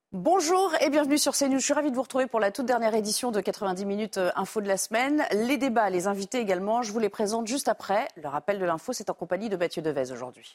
Bonjour et bienvenue sur CNews. Je suis ravie de vous retrouver pour la toute dernière édition de 90 minutes info de la semaine. Les débats, les invités également, je vous les présente juste après. Le rappel de l'info, c'est en compagnie de Mathieu Devez aujourd'hui.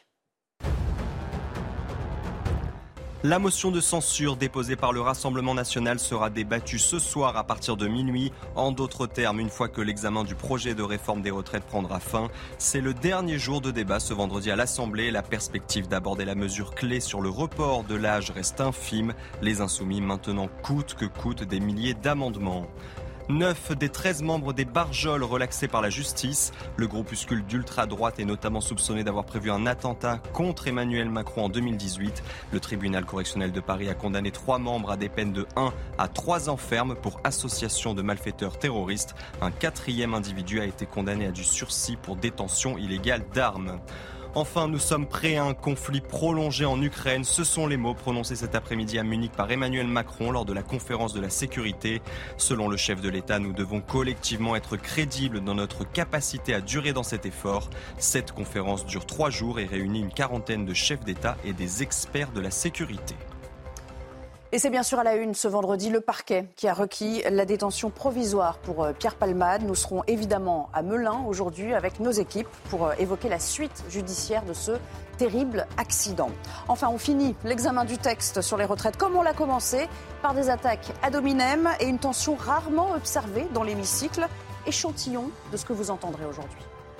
La motion de censure déposée par le Rassemblement national sera débattue ce soir à partir de minuit. En d'autres termes, une fois que l'examen du projet de réforme des retraites prendra fin, c'est le dernier jour de débat ce vendredi à l'Assemblée. La perspective d'aborder la mesure clé sur le report de l'âge reste infime. Les Insoumis maintenant coûte que coûte des milliers d'amendements. 9 des 13 membres des Barjols relaxés par la justice. Le groupuscule d'ultra-droite est notamment soupçonné d'avoir prévu un attentat contre Emmanuel Macron en 2018. Le tribunal correctionnel de Paris a condamné 3 membres à des peines de 1 à 3 ans ferme pour association de malfaiteurs terroristes. Un 4e individu a été condamné à du sursis pour détention illégale d'armes. Enfin, nous sommes prêts à un conflit prolongé en Ukraine. Ce sont les mots prononcés cet après-midi à Munich par Emmanuel Macron lors de la conférence de la sécurité. Selon le chef de l'État, nous devons collectivement être crédibles dans notre capacité à durer dans cet effort. Cette conférence dure 3 jours et réunit une quarantaine de chefs d'État et des experts de la sécurité. Et c'est bien sûr à la une ce vendredi le parquet qui a requis la détention provisoire pour Pierre Palmade. Nous serons évidemment à Melun aujourd'hui avec nos équipes pour évoquer la suite judiciaire de ce terrible accident. Enfin, on finit l'examen du texte sur les retraites comme on l'a commencé, par des attaques ad hominem et une tension rarement observée dans l'hémicycle. Échantillon de ce que vous entendrez aujourd'hui.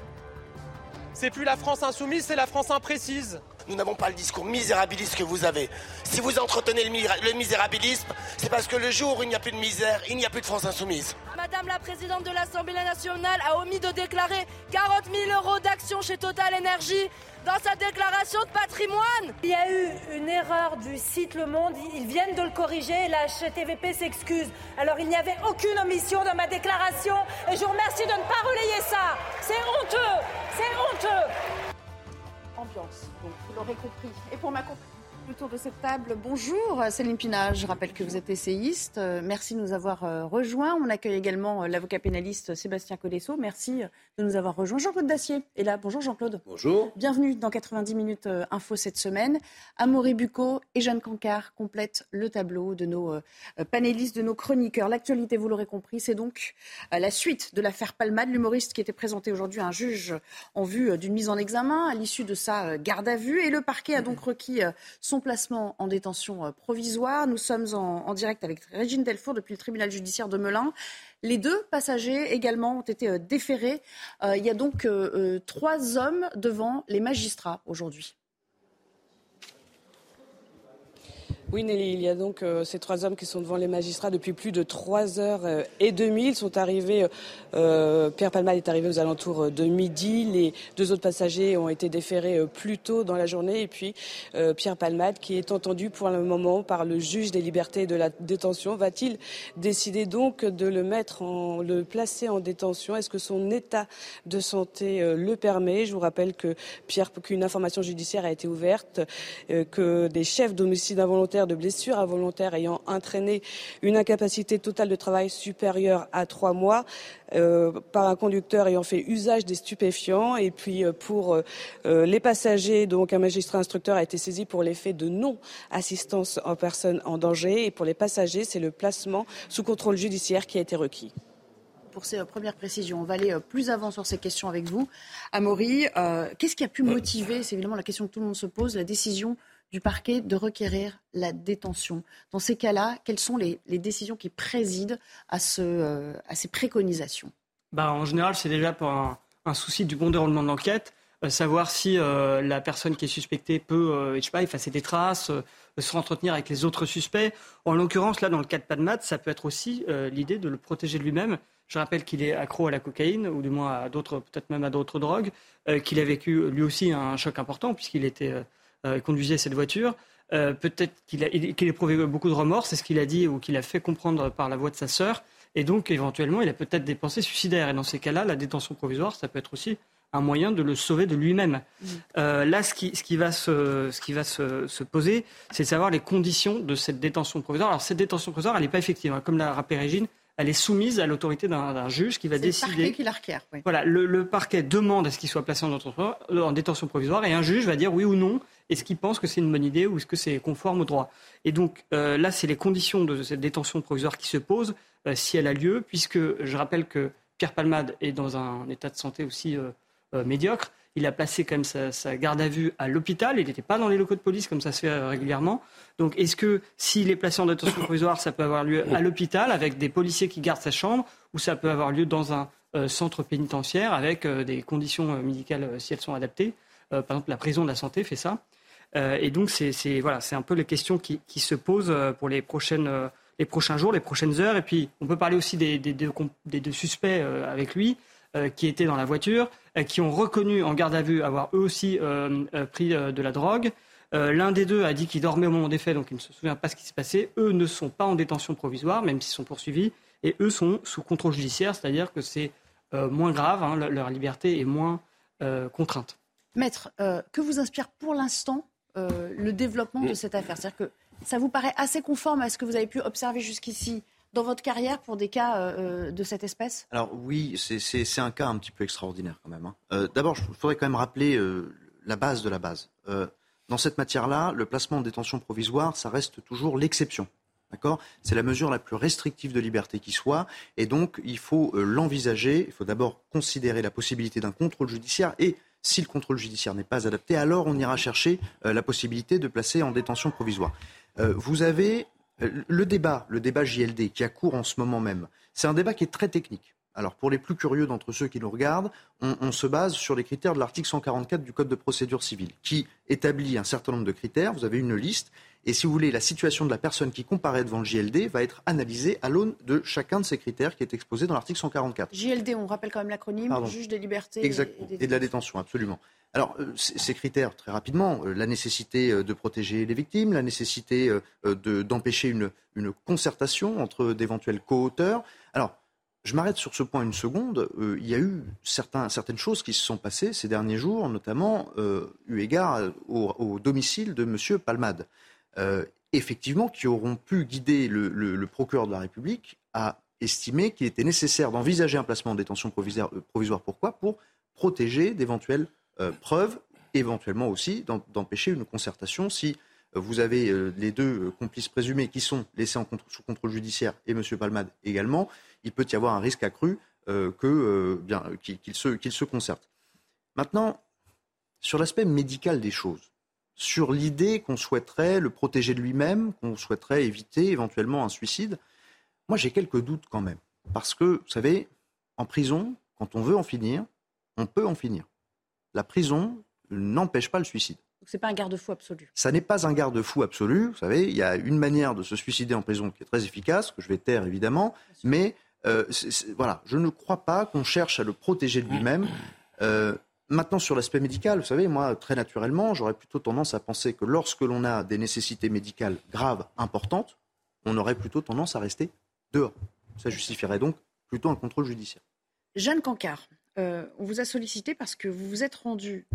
C'est plus la France insoumise, c'est la France imprécise. Nous n'avons pas le discours misérabiliste que vous avez. Si vous entretenez le misérabilisme, c'est parce que le jour où il n'y a plus de misère, il n'y a plus de France insoumise. Madame la présidente de l'Assemblée nationale a omis de déclarer 40 000 € d'actions chez Total Energy dans sa déclaration de patrimoine. Il y a eu une erreur du site Le Monde, ils viennent de le corriger, la HTVP s'excuse. Alors il n'y avait aucune omission dans ma déclaration et je vous remercie de ne pas relayer ça. C'est honteux, c'est honteux. Ambiance, donc vous l'aurez compris. Et pour m'accompagner autour de cette table, bonjour Céline Pina, je rappelle que vous êtes essayiste. Merci de nous avoir rejoints. On accueille également l'avocat pénaliste Sébastien Colesso. Merci de nous avoir rejoints. Jean-Claude Dacier est là. Bonjour Jean-Claude. Bonjour. Bienvenue dans 90 minutes info cette semaine. Amaury Bucco et Jeanne Cancard complètent le tableau de nos panélistes, de nos chroniqueurs. L'actualité, vous l'aurez compris, c'est donc la suite de l'affaire Palmade. L'humoriste qui était présenté aujourd'hui à un juge en vue d'une mise en examen à l'issue de sa garde à vue. Et le parquet a donc requis son placement en détention provisoire. Nous sommes en direct avec Régine Delfour depuis le tribunal judiciaire de Melun. Les 2 passagers également ont été déférés. Il y a donc 3 hommes devant les magistrats aujourd'hui. Oui Nelly, il y a donc ces 3 hommes qui sont devant les magistrats depuis plus de 3h30. Ils sont arrivés, Pierre Palmade est arrivé aux alentours de midi. Les 2 autres passagers ont été déférés plus tôt dans la journée. Et puis Pierre Palmade qui est entendu pour le moment par le juge des libertés et de la détention. Va-t-il décider donc de le placer en détention? Est-ce que son état de santé le permet? Je vous rappelle qu'une information judiciaire a été ouverte, que des chefs d'homicide involontaire, de blessures involontaires ayant entraîné une incapacité totale de travail supérieure à 3 mois par un conducteur ayant fait usage des stupéfiants. Et puis pour les passagers, donc un magistrat instructeur a été saisi pour les faits de non-assistance en personne en danger. Et pour les passagers, c'est le placement sous contrôle judiciaire qui a été requis. Pour ces premières précisions, on va aller plus avant sur ces questions avec vous. Amaury, qu'est-ce qui a pu motiver, c'est évidemment la question que tout le monde se pose, la décision du parquet de requérir la détention? Dans ces cas-là, quelles sont les décisions qui président à ces préconisations? En général, c'est déjà pour un souci du bon déroulement de l'enquête, savoir si la personne qui est suspectée peut effacer des traces, se entretenir avec les autres suspects. En l'occurrence, là, dans le cas de Palmade, ça peut être aussi l'idée de le protéger de lui-même. Je rappelle qu'il est accro à la cocaïne, ou du moins à d'autres, peut-être même à d'autres drogues, qu'il a vécu lui aussi un choc important puisqu'il conduisait cette voiture. Peut-être qu'il a éprouvé beaucoup de remords, c'est ce qu'il a dit ou qu'il a fait comprendre par la voix de sa sœur. Et donc, éventuellement, il a peut-être des pensées suicidaires. Et dans ces cas-là, la détention provisoire, ça peut être aussi un moyen de le sauver de lui-même. Là, ce qui va se poser, c'est de savoir les conditions de cette détention provisoire. Alors, cette détention provisoire, elle n'est pas effective. Comme l'a rappelé Régine, elle est soumise à l'autorité d'un juge qui va décider. C'est le parquet qui la requiert. Oui. Voilà, le parquet demande à ce qu'il soit placé en détention provisoire et un juge va dire oui ou non. est-ce qu'il pense que c'est une bonne idée ou est-ce que c'est conforme au droit. Et donc là, c'est les conditions de cette détention provisoire qui se posent si elle a lieu, puisque je rappelle que Pierre Palmade est dans un état de santé aussi médiocre. Il a placé quand même sa garde à vue à l'hôpital. Il n'était pas dans les locaux de police comme ça se fait régulièrement. Donc est-ce que s'il est placé en détention provisoire, ça peut avoir lieu à l'hôpital avec des policiers qui gardent sa chambre ou ça peut avoir lieu dans un centre pénitentiaire avec des conditions médicales si elles sont adaptées. Par exemple, la prison de la santé fait ça. Et donc c'est un peu les questions qui se posent pour les prochains jours, les prochaines heures. Et puis on peut parler aussi des deux suspects avec lui. Qui étaient dans la voiture, qui ont reconnu en garde à vue avoir eux aussi pris de la drogue. L'un des deux a dit qu'il dormait au moment des faits, donc il ne se souvient pas ce qui s'est passé. Eux ne sont pas en détention provisoire, même s'ils sont poursuivis. Et eux sont sous contrôle judiciaire, c'est-à-dire que c'est moins grave, hein, leur liberté est moins contrainte. Maître, que vous inspire pour l'instant le développement de cette affaire ? C'est-à-dire que ça vous paraît assez conforme à ce que vous avez pu observer jusqu'ici dans votre carrière pour des cas de cette espèce ? Alors oui, c'est un cas un petit peu extraordinaire quand même. D'abord, il faudrait quand même rappeler la base de la base. Dans cette matière-là, le placement en détention provisoire, ça reste toujours l'exception. D'accord ? C'est la mesure la plus restrictive de liberté qui soit. Et donc, il faut l'envisager. Il faut d'abord considérer la possibilité d'un contrôle judiciaire. Et si le contrôle judiciaire n'est pas adapté, alors on ira chercher la possibilité de placer en détention provisoire. Vous avez... Le débat JLD qui a cours en ce moment même, c'est un débat qui est très technique. Alors pour les plus curieux d'entre ceux qui nous regardent, on se base sur les critères de l'article 144 du Code de procédure civile qui établit un certain nombre de critères. Vous avez une liste et si vous voulez, la situation de la personne qui comparaît devant le JLD va être analysée à l'aune de chacun de ces critères qui est exposé dans l'article 144. JLD, on rappelle quand même l'acronyme, juge des libertés et de la détention, absolument. Alors, ces critères, très rapidement, la nécessité de protéger les victimes, la nécessité d'empêcher une concertation entre d'éventuels co-auteurs. Alors, je m'arrête sur ce point une seconde. Il y a eu certaines choses qui se sont passées ces derniers jours, notamment eu égard au domicile de M. Palmade. Effectivement, qui auront pu guider le procureur de la République à estimer qu'il était nécessaire d'envisager un placement en détention provisoire. Pourquoi ? Pour protéger d'éventuelles preuves, éventuellement aussi d'empêcher une concertation si vous avez les deux complices présumés qui sont laissés sous contrôle judiciaire et M. Palmade également, il peut y avoir un risque accru qu'ils se concertent. Maintenant, sur l'aspect médical des choses, sur l'idée qu'on souhaiterait le protéger de lui-même, qu'on souhaiterait éviter éventuellement un suicide, moi j'ai quelques doutes quand même. Parce que, vous savez, en prison, quand on veut en finir, on peut en finir. La prison n'empêche pas le suicide. Donc ce n'est pas un garde-fou absolu. Ça n'est pas un garde-fou absolu. Vous savez, il y a une manière de se suicider en prison qui est très efficace, que je vais taire évidemment, mais voilà, je ne crois pas qu'on cherche à le protéger de lui-même. Maintenant, sur l'aspect médical, vous savez, moi, très naturellement, j'aurais plutôt tendance à penser que lorsque l'on a des nécessités médicales graves, importantes, on aurait plutôt tendance à rester dehors. Ça justifierait donc plutôt un contrôle judiciaire. Jeanne Cancard, on vous a sollicité parce que vous vous êtes rendu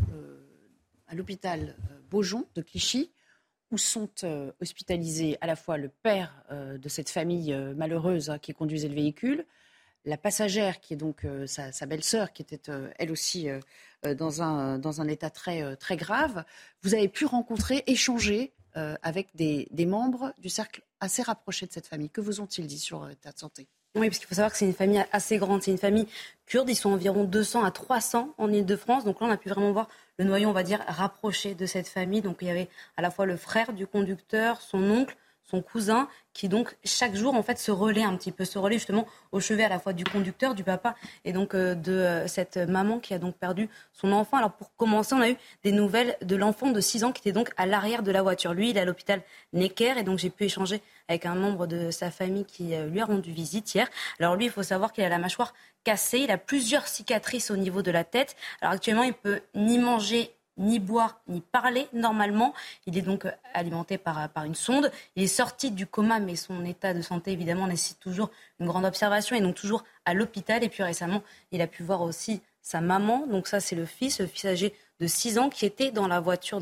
à l'hôpital Beaujon de Clichy, où sont hospitalisés à la fois le père de cette famille malheureuse qui conduisait le véhicule, la passagère qui est donc sa belle-sœur qui était elle aussi dans un état très, très grave. Vous avez pu rencontrer, échanger avec des membres du cercle assez rapproché de cette famille. Que vous ont-ils dit sur l'état de santé ? Oui, parce qu'il faut savoir que c'est une famille assez grande. C'est une famille kurde. Ils sont environ 200 à 300 en Ile-de-France. Donc là, on a pu vraiment voir le noyau, on va dire, rapproché de cette famille. Donc il y avait à la fois le frère du conducteur, son oncle, son cousin, qui donc chaque jour en fait se relaie un petit peu, se relaie justement au chevet à la fois du conducteur, du papa et donc de cette maman qui a donc perdu son enfant. Alors pour commencer, on a eu des nouvelles de l'enfant de 6 ans qui était donc à l'arrière de la voiture. Lui, il est à l'hôpital Necker et donc j'ai pu échanger avec un membre de sa famille qui lui a rendu visite hier. Alors lui, il faut savoir qu'il a la mâchoire cassée, il a plusieurs cicatrices au niveau de la tête. Alors actuellement, il peut ni manger, ni boire, ni parler normalement. Il est donc alimenté par une sonde. Il est sorti du coma, mais son état de santé, évidemment, nécessite toujours une grande observation et donc toujours à l'hôpital. Et puis récemment, il a pu voir aussi sa maman. Donc ça, c'est le fils âgé de 6 ans qui était dans la voiture donc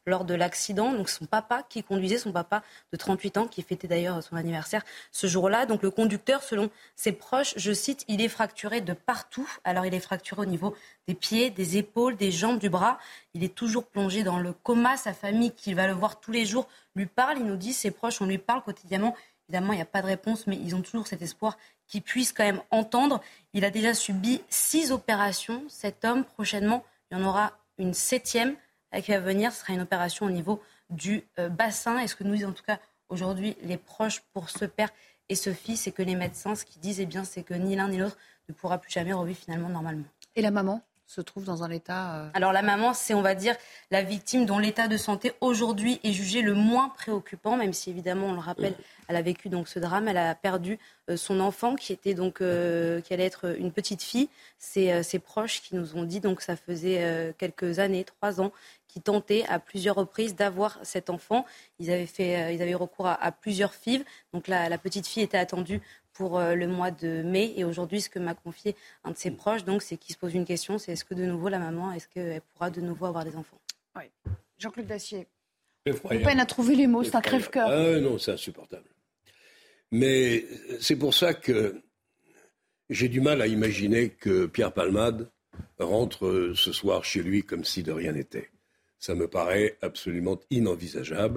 lors de l'accident. Donc son papa qui conduisait, son papa de 38 ans, qui fêtait d'ailleurs son anniversaire ce jour-là. Donc le conducteur, selon ses proches, je cite, il est fracturé de partout. Alors il est fracturé au niveau des pieds, des épaules, des jambes, du bras. Il est toujours plongé dans le coma. Sa famille, qui va le voir tous les jours, lui parle. Il nous dit, ses proches, on lui parle quotidiennement. Évidemment, il n'y a pas de réponse, mais ils ont toujours cet espoir qu'il puisse quand même entendre. Il a déjà subi 6 opérations. Cet homme, prochainement, il y en aura une 7e qui va venir. Ce sera une opération au niveau du bassin. Et ce que nous disent en tout cas aujourd'hui les proches pour ce père et ce fils, et que les médecins, ce qu'ils disent, eh bien, c'est que ni l'un ni l'autre ne pourra plus jamais revivre finalement normalement. Et la maman se trouve dans un état... Alors la maman, c'est, on va dire, la victime dont l'état de santé aujourd'hui est jugé le moins préoccupant, même si évidemment, on le rappelle, elle a vécu donc ce drame, elle a perdu son enfant qui était donc qui allait être une petite fille. C'est ses proches qui nous ont dit, donc ça faisait quelques années, 3 ans, qui tentaient à plusieurs reprises d'avoir cet enfant. Ils avaient eu recours à plusieurs FIV. Donc la petite fille était attendue pour le mois de mai. Et aujourd'hui, ce que m'a confié un de ses proches, donc, c'est qu'il se pose une question, c'est est-ce que de nouveau la maman, est-ce qu'elle pourra de nouveau avoir des enfants ? Oui. Jean-Claude Dacier, Effrayant. on peine à trouver les mots, c'est un crève-cœur. Ah non, c'est insupportable. Mais c'est pour ça que j'ai du mal à imaginer que Pierre Palmade rentre ce soir chez lui comme si de rien n'était. Ça me paraît absolument inenvisageable.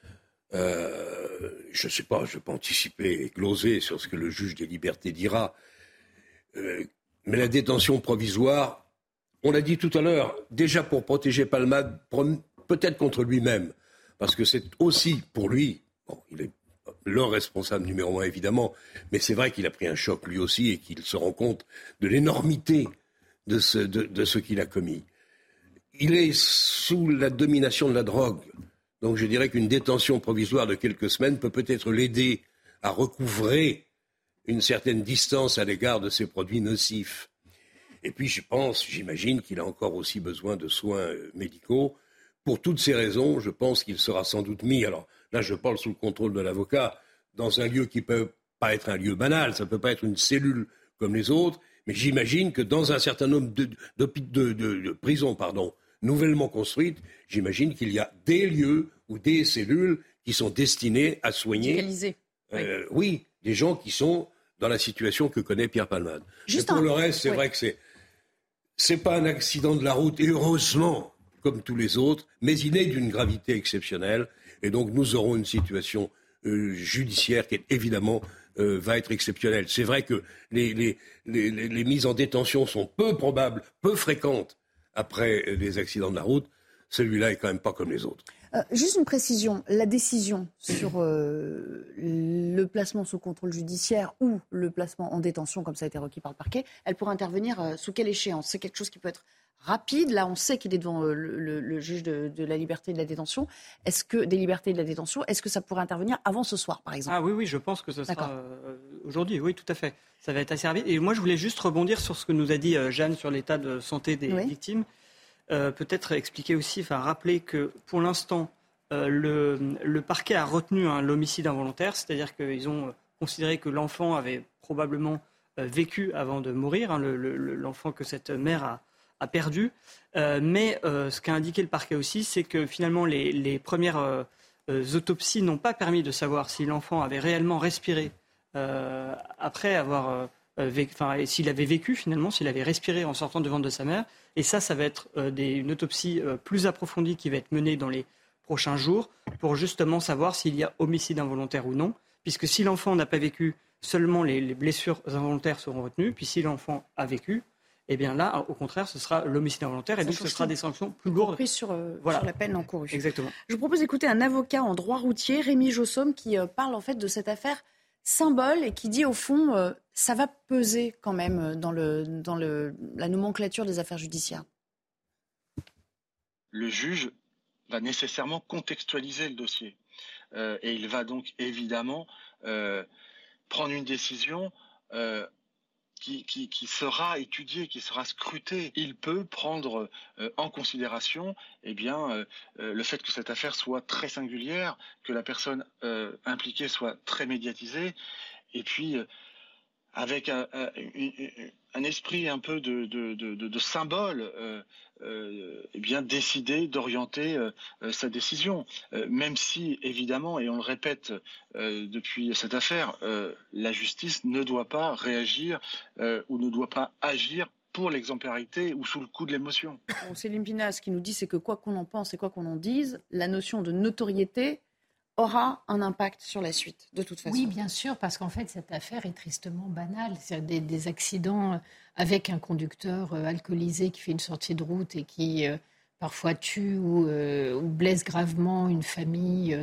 Je ne sais pas, je ne vais pas anticiper et gloser sur ce que le juge des libertés dira. Mais la détention provisoire, on l'a dit tout à l'heure, déjà pour protéger Palmade, peut-être contre lui-même, parce que c'est aussi pour lui, bon, il est le responsable numéro 1 évidemment, mais c'est vrai qu'il a pris un choc lui aussi et qu'il se rend compte de l'énormité de ce qu'il a commis. Il est sous la domination de la drogue. Donc je dirais qu'une détention provisoire de quelques semaines peut peut-être l'aider à recouvrer une certaine distance à l'égard de ces produits nocifs. Et puis j'imagine qu'il a encore aussi besoin de soins médicaux. Pour toutes ces raisons, je pense qu'il sera sans doute mis, alors là je parle sous le contrôle de l'avocat, dans un lieu qui ne peut pas être un lieu banal, ça ne peut pas être une cellule comme les autres, mais j'imagine que dans un certain nombre de prisons, nouvellement construites, j'imagine qu'il y a des lieux ou des cellules qui sont destinées à soigner des gens qui sont dans la situation que connaît Pierre Palmade. Mais pour le reste, c'est vrai que c'est pas un accident de la route, et heureusement, comme tous les autres, mais il est d'une gravité exceptionnelle, et donc nous aurons une situation judiciaire qui, évidemment, va être exceptionnelle. C'est vrai que les mises en détention sont peu probables, peu fréquentes, après les accidents de la route. Celui-là est quand même pas comme les autres. Juste une précision, la décision sur le placement sous contrôle judiciaire ou le placement en détention, comme ça a été requis par le parquet, elle pourra intervenir sous quelle échéance ? C'est quelque chose qui peut être rapide. Là, on sait qu'il est devant le juge de la liberté et de la détention. Des libertés et de la détention, est-ce que ça pourrait intervenir avant ce soir, par exemple ? Ah oui, je pense que ce sera aujourd'hui. Oui, tout à fait. Ça va être assez rapide. Et moi, je voulais juste rebondir sur ce que nous a dit Jeanne sur l'état de santé des victimes. Peut-être expliquer aussi, rappeler que pour l'instant, le parquet a retenu l'homicide involontaire, c'est-à-dire qu'ils ont considéré que l'enfant avait probablement vécu avant de mourir, l'enfant que cette mère a perdu. Mais ce qu'a indiqué le parquet aussi, c'est que finalement les premières autopsies n'ont pas permis de savoir si l'enfant avait réellement respiré après avoir... s'il avait vécu finalement, s'il avait respiré en sortant du ventre de sa mère. Et ça va être une autopsie plus approfondie qui va être menée dans les prochains jours pour justement savoir s'il y a homicide involontaire ou non. Puisque si l'enfant n'a pas vécu, seulement les blessures involontaires seront retenues. Puis si l'enfant a vécu, eh bien là, au contraire, ce sera l'homicide involontaire. Et donc ce sera des sanctions plus lourdes. Sur la peine encourue. Exactement. Je vous propose d'écouter un avocat en droit routier, Rémi Jossom, qui parle en fait de cette affaire symbole et qui dit au fond ça va peser quand même dans la nomenclature des affaires judiciaires. Le juge va nécessairement contextualiser le dossier et il va donc évidemment prendre une décision qui sera étudiée, qui sera scrutée. Il peut prendre en considération le fait que cette affaire soit très singulière, que la personne impliquée soit très médiatisée, et puis avec un esprit un peu de symbole, décider d'orienter sa décision. Même si, évidemment, et on le répète depuis cette affaire, la justice ne doit pas réagir ou ne doit pas agir pour l'exemplarité ou sous le coup de l'émotion. Bon, Céline Pina, ce qu'il nous dit, c'est que quoi qu'on en pense et quoi qu'on en dise, la notion de notoriété aura un impact sur la suite, de toute façon. Oui, bien sûr, parce qu'en fait, cette affaire est tristement banale. C'est des accidents avec un conducteur alcoolisé qui fait une sortie de route et qui parfois tue ou blesse gravement une famille.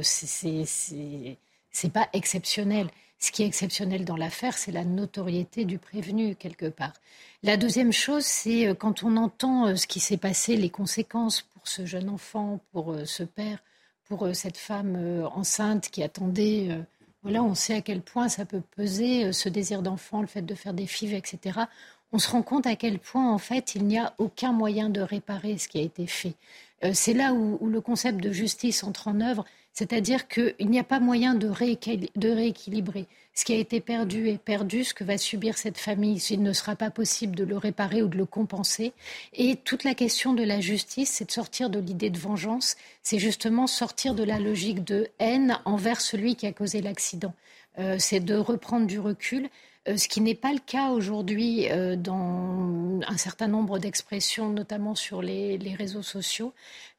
C'est pas exceptionnel. Ce qui est exceptionnel dans l'affaire, c'est la notoriété du prévenu, quelque part. La deuxième chose, c'est quand on entend ce qui s'est passé, les conséquences pour ce jeune enfant, pour ce père, pour cette femme enceinte qui attendait. On sait à quel point ça peut peser, ce désir d'enfant, le fait de faire des FIV, etc. On se rend compte à quel point, en fait, il n'y a aucun moyen de réparer ce qui a été fait. C'est là où le concept de justice entre en œuvre, c'est-à-dire qu'il n'y a pas moyen de rééquilibrer. Ce qui a été perdu est perdu, ce que va subir cette famille, il ne sera pas possible de le réparer ou de le compenser. Et toute la question de la justice, c'est de sortir de l'idée de vengeance, c'est justement sortir de la logique de haine envers celui qui a causé l'accident. C'est de reprendre du recul, ce qui n'est pas le cas aujourd'hui dans un certain nombre d'expressions, notamment sur les réseaux sociaux.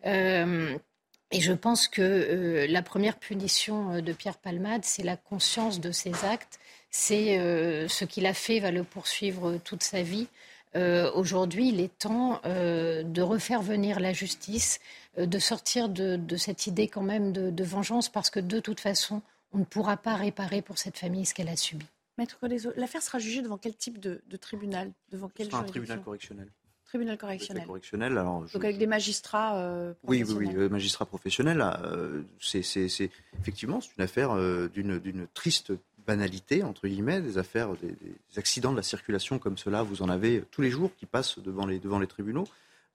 Et je pense que la première punition de Pierre Palmade, c'est la conscience de ses actes. C'est ce qu'il a fait va le poursuivre toute sa vie. Aujourd'hui, il est temps de refaire venir la justice, de sortir de cette idée quand même de vengeance, parce que de toute façon, on ne pourra pas réparer pour cette famille ce qu'elle a subi. Maître Colezo, l'affaire sera jugée devant quel type de tribunal? Devant quel un tribunal correctionnel. Tribunal correctionnel. Alors, donc avec des magistrats professionnels. Oui, magistrats professionnels. C'est effectivement, c'est une affaire d'une triste banalité, entre guillemets, des affaires, des accidents de la circulation comme cela, vous en avez tous les jours qui passent devant les tribunaux.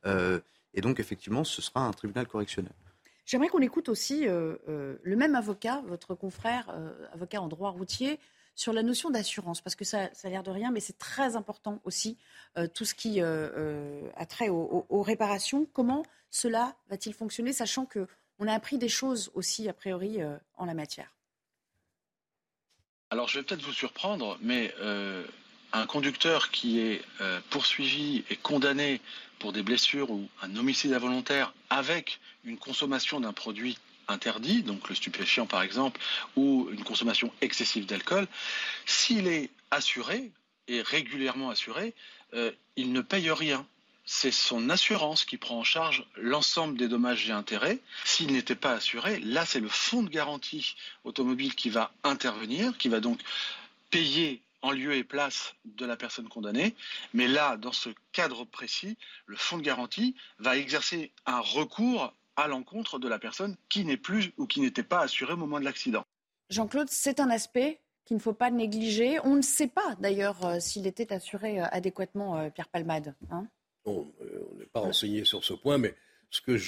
Et donc, effectivement, ce sera un tribunal correctionnel. J'aimerais qu'on écoute aussi le même avocat, votre confrère, avocat en droit routier, sur la notion d'assurance, parce que ça a l'air de rien, mais c'est très important aussi, tout ce qui a trait aux réparations. Comment cela va-t-il fonctionner, sachant qu'on a appris des choses aussi, a priori, en la matière? Alors, je vais peut-être vous surprendre, mais un conducteur qui est poursuivi et condamné pour des blessures ou un homicide involontaire avec une consommation d'un produit interdit, donc le stupéfiant par exemple, ou une consommation excessive d'alcool, s'il est assuré, et régulièrement assuré, il ne paye rien. C'est son assurance qui prend en charge l'ensemble des dommages et intérêts. S'il n'était pas assuré, là c'est le fonds de garantie automobile qui va intervenir, qui va donc payer en lieu et place de la personne condamnée. Mais là, dans ce cadre précis, le fonds de garantie va exercer un recours à l'encontre de la personne qui n'est plus ou qui n'était pas assurée au moment de l'accident. Jean-Claude, c'est un aspect qu'il ne faut pas négliger. On ne sait pas d'ailleurs s'il était assuré adéquatement, Pierre Palmade. On n'est pas renseigné sur ce point, mais ce que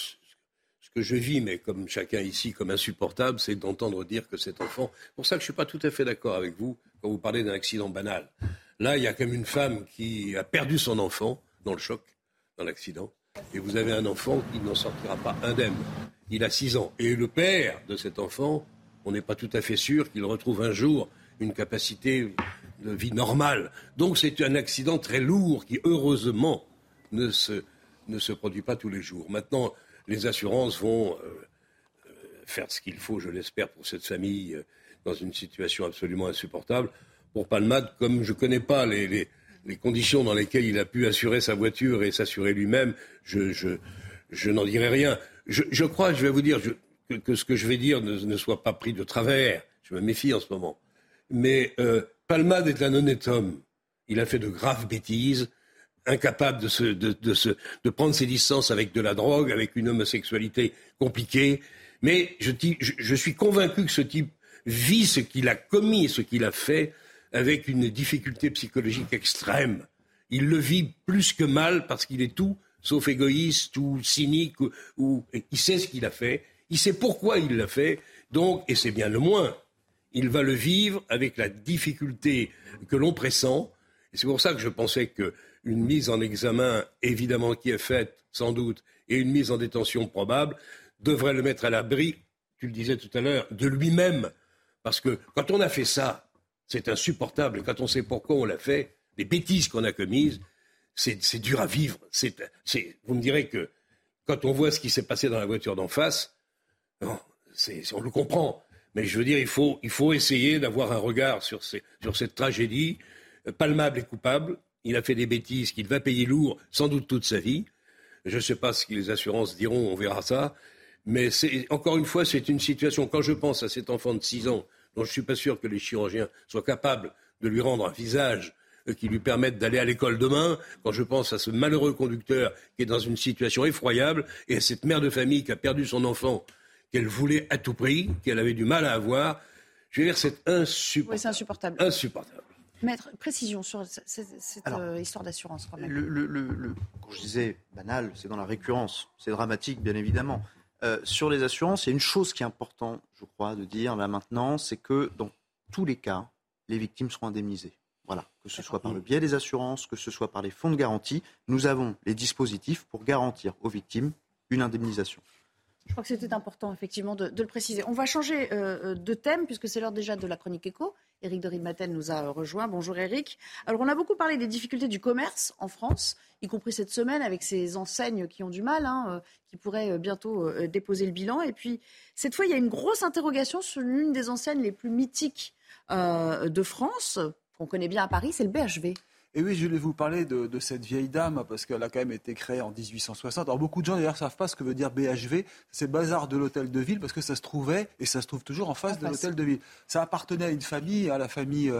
je vis, mais comme chacun ici, comme insupportable, c'est d'entendre dire que cet enfant... C'est pour ça que je ne suis pas tout à fait d'accord avec vous quand vous parlez d'un accident banal. Là, il y a comme une femme qui a perdu son enfant dans le choc, dans l'accident. Et vous avez un enfant qui n'en sortira pas indemne. Il a 6 ans. Et le père de cet enfant, on n'est pas tout à fait sûr qu'il retrouve un jour une capacité de vie normale. Donc c'est un accident très lourd qui, heureusement, ne se produit pas tous les jours. Maintenant, les assurances vont faire ce qu'il faut, je l'espère, pour cette famille dans une situation absolument insupportable. Pour Palmade, comme je ne connais pas les conditions dans lesquelles il a pu assurer sa voiture et s'assurer lui-même, je n'en dirai rien. Je crois, je vais vous dire, que ce que je vais dire ne soit pas pris de travers. Je me méfie en ce moment. Mais Palmade est un honnête homme. Il a fait de graves bêtises, incapable de prendre ses distances avec de la drogue, avec une homosexualité compliquée. Mais je suis convaincu que ce type vit ce qu'il a commis, ce qu'il a fait, avec une difficulté psychologique extrême. Il le vit plus que mal parce qu'il est tout sauf égoïste ou cynique. Il sait ce qu'il a fait, il sait pourquoi il l'a fait, donc, et c'est bien le moins, il va le vivre avec la difficulté que l'on pressent. Et c'est pour ça que je pensais qu'une mise en examen, évidemment, qui est faite, sans doute, et une mise en détention probable, devrait le mettre à l'abri, tu le disais tout à l'heure, de lui-même. Parce que quand on a fait ça, c'est insupportable. Et quand on sait pourquoi on l'a fait, les bêtises qu'on a commises, c'est dur à vivre. Vous me direz que quand on voit ce qui s'est passé dans la voiture d'en face, non, on le comprend. Mais je veux dire, il faut essayer d'avoir un regard sur cette tragédie. Palmade est coupable. Il a fait des bêtises qu'il va payer lourd, sans doute toute sa vie. Je ne sais pas ce que les assurances diront, on verra ça. Mais encore une fois, c'est une situation. Quand je pense à cet enfant de 6 ans, dont je ne suis pas sûr que les chirurgiens soient capables de lui rendre un visage qui lui permette d'aller à l'école demain, quand je pense à ce malheureux conducteur qui est dans une situation effroyable, et à cette mère de famille qui a perdu son enfant, qu'elle voulait à tout prix, qu'elle avait du mal à avoir, je veux dire, c'est insupportable. Oui, c'est insupportable. Insupportable. Maître, précision sur cette histoire d'assurance quand même. Quand je disais banal, c'est dans la récurrence. C'est dramatique, bien évidemment. Sur les assurances, il y a une chose qui est importante, je crois, de dire là maintenant, c'est que dans tous les cas, les victimes seront indemnisées. Voilà, que ce soit par le biais des assurances, que ce soit par les fonds de garantie, nous avons les dispositifs pour garantir aux victimes une indemnisation. Je crois que c'était important, effectivement, de le préciser. On va changer de thème, puisque c'est l'heure déjà de la chronique éco. Éric de Ritmaten nous a rejoint. Bonjour Éric. Alors, on a beaucoup parlé des difficultés du commerce en France, y compris cette semaine, avec ces enseignes qui ont du mal, qui pourraient bientôt déposer le bilan. Et puis, cette fois, il y a une grosse interrogation sur l'une des enseignes les plus mythiques de France, qu'on connaît bien à Paris, c'est le BHV. Et oui, je voulais vous parler de cette vieille dame, parce qu'elle a quand même été créée en 1860. Alors beaucoup de gens d'ailleurs ne savent pas ce que veut dire BHV. C'est Bazar de l'Hôtel de Ville, parce que ça se trouvait, et ça se trouve toujours en face de l'Hôtel de Ville. Ça appartenait à une famille, à la famille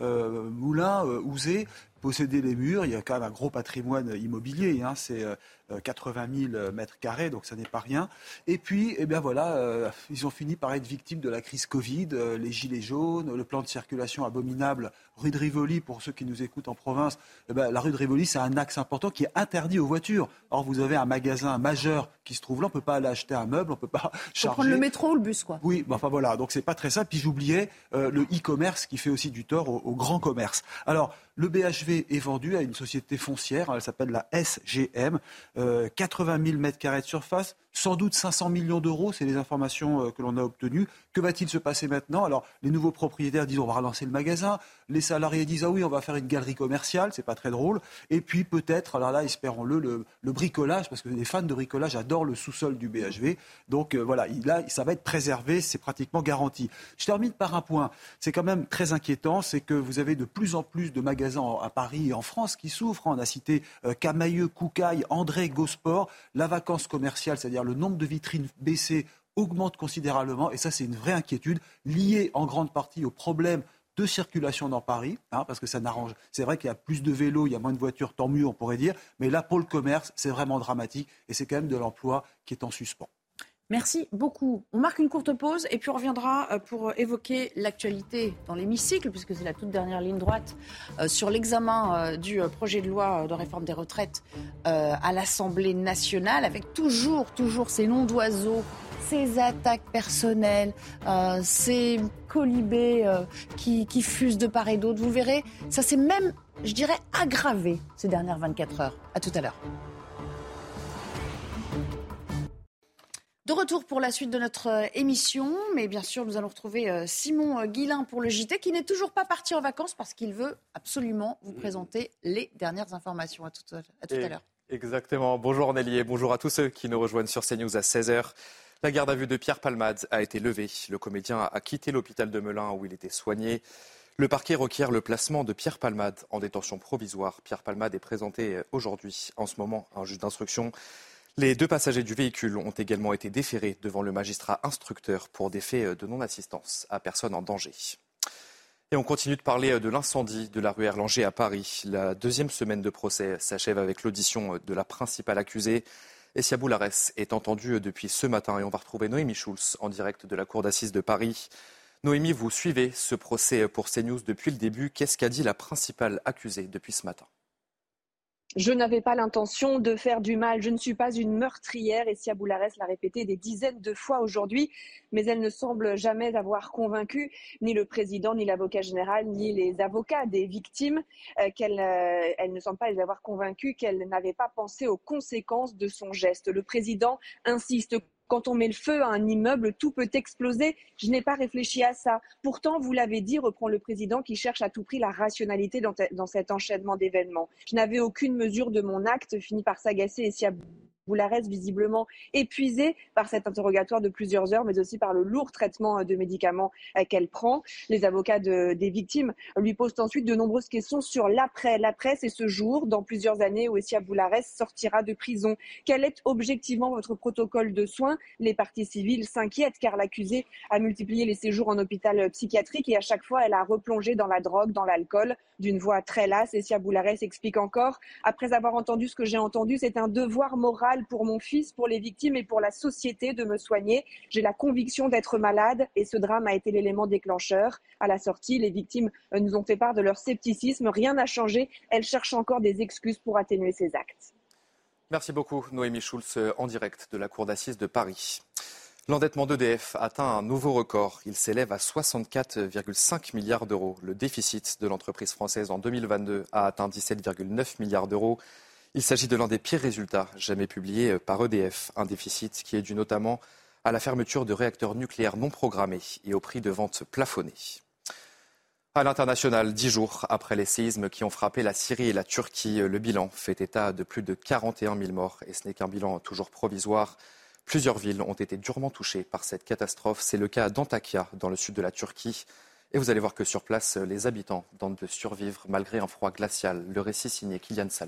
Moulin-Ouzé, possédait les murs. Il y a quand même un gros patrimoine immobilier, c'est 80 000 mètres carrés, donc ça n'est pas rien. Et puis, ils ont fini par être victimes de la crise Covid, les gilets jaunes, le plan de circulation abominable, rue de Rivoli, pour ceux qui nous écoutent en province. La rue de Rivoli, c'est un axe important qui est interdit aux voitures. Or, vous avez un magasin majeur qui se trouve là, on ne peut pas aller acheter un meuble, on ne peut pas charger. Il faut prendre le métro ou le bus, quoi. Oui, voilà, donc c'est pas très simple. Puis j'oubliais le e-commerce qui fait aussi du tort au grand commerce. Alors, le BHV est vendu à une société foncière, elle s'appelle la SGM, 80 000 mètres carrés de surface, sans doute 500 millions d'euros, c'est les informations que l'on a obtenues. Que va-t-il se passer maintenant ? Alors, les nouveaux propriétaires disent on va relancer le magasin, les salariés disent ah oui, on va faire une galerie commerciale, c'est pas très drôle, et puis peut-être, alors là, espérons-le, le bricolage, parce que les fans de bricolage adorent le sous-sol du BHV, donc là, ça va être préservé, c'est pratiquement garanti. Je termine par un point, c'est quand même très inquiétant, c'est que vous avez de plus en plus de magasins à Paris et en France qui souffrent. On a cité Camailleux, Koukaï, André, Gosport. La vacance commerciale, c'est-à-dire le nombre de vitrines baissées, augmente considérablement. Et ça, c'est une vraie inquiétude liée en grande partie aux problèmes de circulation dans Paris, parce que ça n'arrange. C'est vrai qu'il y a plus de vélos, il y a moins de voitures, tant mieux, on pourrait dire. Mais là, pour le commerce, c'est vraiment dramatique. Et c'est quand même de l'emploi qui est en suspens. Merci beaucoup. On marque une courte pause et puis on reviendra pour évoquer l'actualité dans l'hémicycle, puisque c'est la toute dernière ligne droite sur l'examen du projet de loi de réforme des retraites à l'Assemblée nationale, avec toujours ces noms d'oiseaux, ces attaques personnelles, ces colibés qui fusent de part et d'autre. Vous verrez, ça s'est même, je dirais, aggravé ces dernières 24 heures. À tout à l'heure. De retour pour la suite de notre émission, mais bien sûr, nous allons retrouver Simon Guillain pour le JT, qui n'est toujours pas parti en vacances parce qu'il veut absolument vous présenter les dernières informations. À tout à l'heure. Exactement. Bonjour Nelly et bonjour à tous ceux qui nous rejoignent sur CNews à 16h. La garde à vue de Pierre Palmade a été levée. Le comédien a quitté l'hôpital de Melun où il était soigné. Le parquet requiert le placement de Pierre Palmade en détention provisoire. Pierre Palmade est présenté aujourd'hui, en ce moment, à un juge d'instruction. Les 2 passagers du véhicule ont également été déférés devant le magistrat instructeur pour des faits de non-assistance à personne en danger. Et on continue de parler de l'incendie de la rue Erlanger à Paris. La 2e semaine de procès s'achève avec l'audition de la principale accusée. Essia Boularès est entendue depuis ce matin et on va retrouver Noémie Schulz en direct de la cour d'assises de Paris. Noémie, vous suivez ce procès pour CNews depuis le début. Qu'est-ce qu'a dit la principale accusée depuis ce matin ? Je n'avais pas l'intention de faire du mal. Je ne suis pas une meurtrière. Essia Boularès l'a répété des dizaines de fois aujourd'hui, mais elle ne semble jamais avoir convaincu ni le président, ni l'avocat général, ni les avocats des victimes. Elle ne semble pas les avoir convaincus qu'elle n'avait pas pensé aux conséquences de son geste. Le président insiste. Quand on met le feu à un immeuble, tout peut exploser. Je n'ai pas réfléchi à ça. Pourtant, vous l'avez dit, reprend le président qui cherche à tout prix la rationalité dans cet enchaînement d'événements. Je n'avais aucune mesure de mon acte, finit par s'agacer Essia Boularès, visiblement épuisée par cet interrogatoire de plusieurs heures, mais aussi par le lourd traitement de médicaments qu'elle prend. Les avocats des victimes lui posent ensuite de nombreuses questions sur l'après. L'après, c'est ce jour, dans plusieurs années, où Essia Boularès sortira de prison. Quel est objectivement votre protocole de soins? Les parties civiles s'inquiètent car l'accusée a multiplié les séjours en hôpital psychiatrique et à chaque fois, elle a replongé dans la drogue, dans l'alcool, d'une voix très lasse. Essia Boularès explique encore: après avoir entendu ce que j'ai entendu, c'est un devoir moral pour mon fils, pour les victimes et pour la société de me soigner. J'ai la conviction d'être malade et ce drame a été l'élément déclencheur. À la sortie, les victimes nous ont fait part de leur scepticisme. Rien n'a changé. Elles cherchent encore des excuses pour atténuer ces actes. Merci beaucoup, Noémie Schulz, en direct de la Cour d'assises de Paris. L'endettement d'EDF atteint un nouveau record. Il s'élève à 64,5 milliards d'euros. Le déficit de l'entreprise française en 2022 a atteint 17,9 milliards d'euros. Il s'agit de l'un des pires résultats jamais publiés par EDF. Un déficit qui est dû notamment à la fermeture de réacteurs nucléaires non programmés et au prix de vente plafonné. À l'international, 10 jours après les séismes qui ont frappé la Syrie et la Turquie, le bilan fait état de plus de 41 000 morts. Et ce n'est qu'un bilan toujours provisoire. Plusieurs villes ont été durement touchées par cette catastrophe. C'est le cas d'Antakya, dans le sud de la Turquie. Et vous allez voir que sur place, les habitants tentent de survivre malgré un froid glacial. Le récit signé Kylian Salé.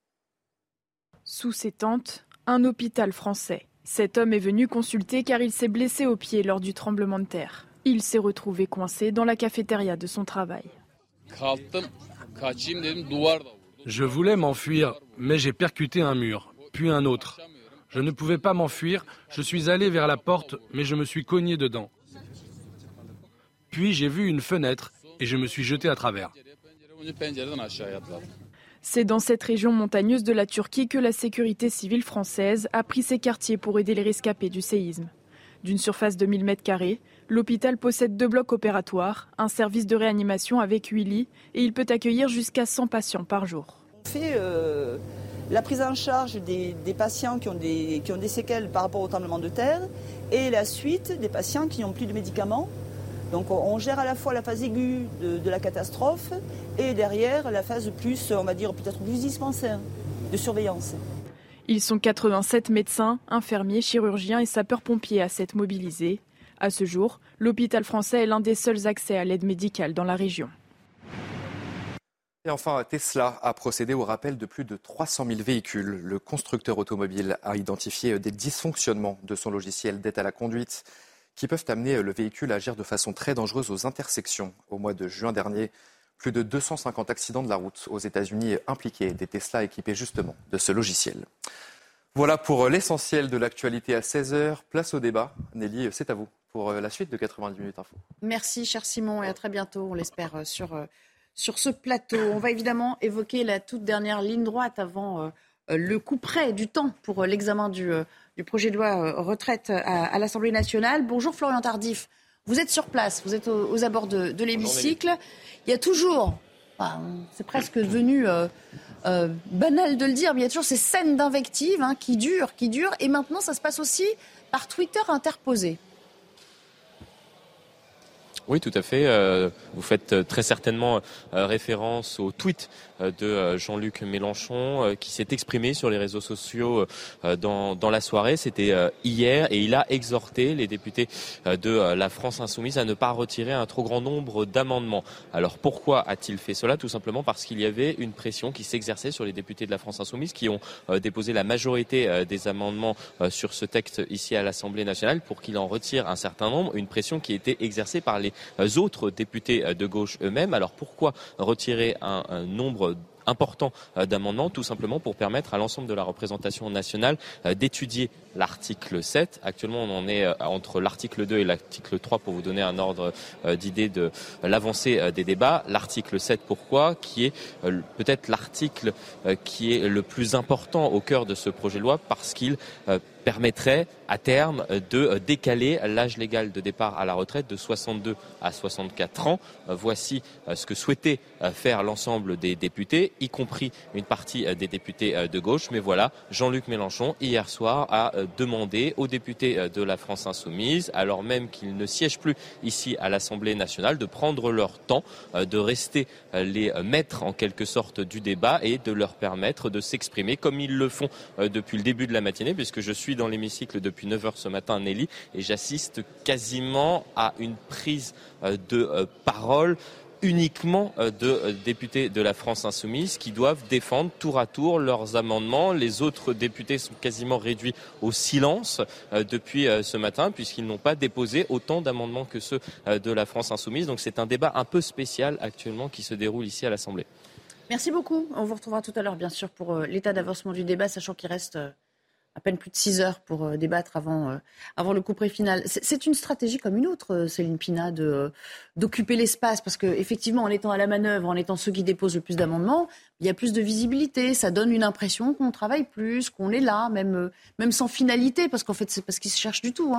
Sous ses tentes, un hôpital français. Cet homme est venu consulter car il s'est blessé au pied lors du tremblement de terre. Il s'est retrouvé coincé dans la cafétéria de son travail. Je voulais m'enfuir, mais j'ai percuté un mur, puis un autre. Je ne pouvais pas m'enfuir, je suis allé vers la porte, mais je me suis cogné dedans. Puis j'ai vu une fenêtre et je me suis jeté à travers. C'est dans cette région montagneuse de la Turquie que la sécurité civile française a pris ses quartiers pour aider les rescapés du séisme. D'une surface de 1000 m², l'hôpital possède 2 blocs opératoires, un service de réanimation avec 8 lits et il peut accueillir jusqu'à 100 patients par jour. On fait la prise en charge des patients qui ont des séquelles par rapport au tremblement de terre et la suite des patients qui n'ont plus de médicaments. Donc on gère à la fois la phase aiguë de la catastrophe et derrière la phase plus, on va dire peut-être plus dispensaire, de surveillance. Ils sont 87 médecins, infirmiers, chirurgiens et sapeurs-pompiers à s'être mobilisés. À ce jour, l'hôpital français est l'un des seuls accès à l'aide médicale dans la région. Et enfin, Tesla a procédé au rappel de plus de 300 000 véhicules. Le constructeur automobile a identifié des dysfonctionnements de son logiciel d'aide à la conduite qui peuvent amener le véhicule à agir de façon très dangereuse aux intersections. Au mois de juin dernier, plus de 250 accidents de la route aux États-Unis impliquaient des Tesla équipés justement de ce logiciel. Voilà pour l'essentiel de l'actualité à 16h. Place au débat. Nelly, c'est à vous pour la suite de 90 minutes info. Merci cher Simon et à très bientôt, on l'espère, sur ce plateau. On va évidemment évoquer la toute dernière ligne droite avant le coup près du temps pour l'examen du projet de loi retraite à l'Assemblée nationale. Bonjour Florian Tardif, vous êtes sur place, vous êtes aux abords de l'hémicycle. Il y a toujours, c'est presque devenu banal de le dire, mais il y a toujours ces scènes d'invectives qui durent. Et maintenant, ça se passe aussi par Twitter interposé. Oui, tout à fait. Vous faites très certainement référence au tweet de Jean-Luc Mélenchon qui s'est exprimé sur les réseaux sociaux dans la soirée. C'était hier et il a exhorté les députés de la France Insoumise à ne pas retirer un trop grand nombre d'amendements. Alors pourquoi a-t-il fait cela ? Tout simplement parce qu'il y avait une pression qui s'exerçait sur les députés de la France Insoumise qui ont déposé la majorité des amendements sur ce texte ici à l'Assemblée nationale pour qu'il en retire un certain nombre. Une pression qui était exercée par les autres députés de gauche eux-mêmes. Alors pourquoi retirer un nombre important d'amendements, tout simplement pour permettre à l'ensemble de la représentation nationale d'étudier l'article 7. Actuellement, on en est entre l'article 2 et l'article 3 pour vous donner un ordre d'idée de l'avancée des débats. L'article 7, pourquoi ? Qui est peut-être l'article qui est le plus important au cœur de ce projet de loi parce qu'il permettrait à terme de décaler l'âge légal de départ à la retraite de 62 à 64 ans. Voici ce que souhaitait faire l'ensemble des députés, y compris une partie des députés de gauche. Mais voilà, Jean-Luc Mélenchon, hier soir, a demandé aux députés de la France Insoumise, alors même qu'ils ne siègent plus ici à l'Assemblée nationale, de prendre leur temps, de rester les maîtres en quelque sorte du débat et de leur permettre de s'exprimer comme ils le font depuis le début de la matinée, puisque je suis dans l'hémicycle depuis 9h ce matin, Nelly, et j'assiste quasiment à une prise de parole uniquement de députés de la France Insoumise qui doivent défendre tour à tour leurs amendements. Les autres députés sont quasiment réduits au silence depuis ce matin puisqu'ils n'ont pas déposé autant d'amendements que ceux de la France Insoumise. Donc c'est un débat un peu spécial actuellement qui se déroule ici à l'Assemblée. Merci beaucoup. On vous retrouvera tout à l'heure, bien sûr, pour l'état d'avancement du débat, sachant qu'il reste à peine plus de 6 heures pour débattre avant le couperet final. C'est une stratégie comme une autre, Céline Pina, d'occuper l'espace, parce qu'effectivement, en étant à la manœuvre, en étant ceux qui déposent le plus d'amendements, il y a plus de visibilité, ça donne une impression qu'on travaille plus, qu'on est là, même sans finalité, parce qu'en fait, c'est parce qu'ils se cherchent du tout.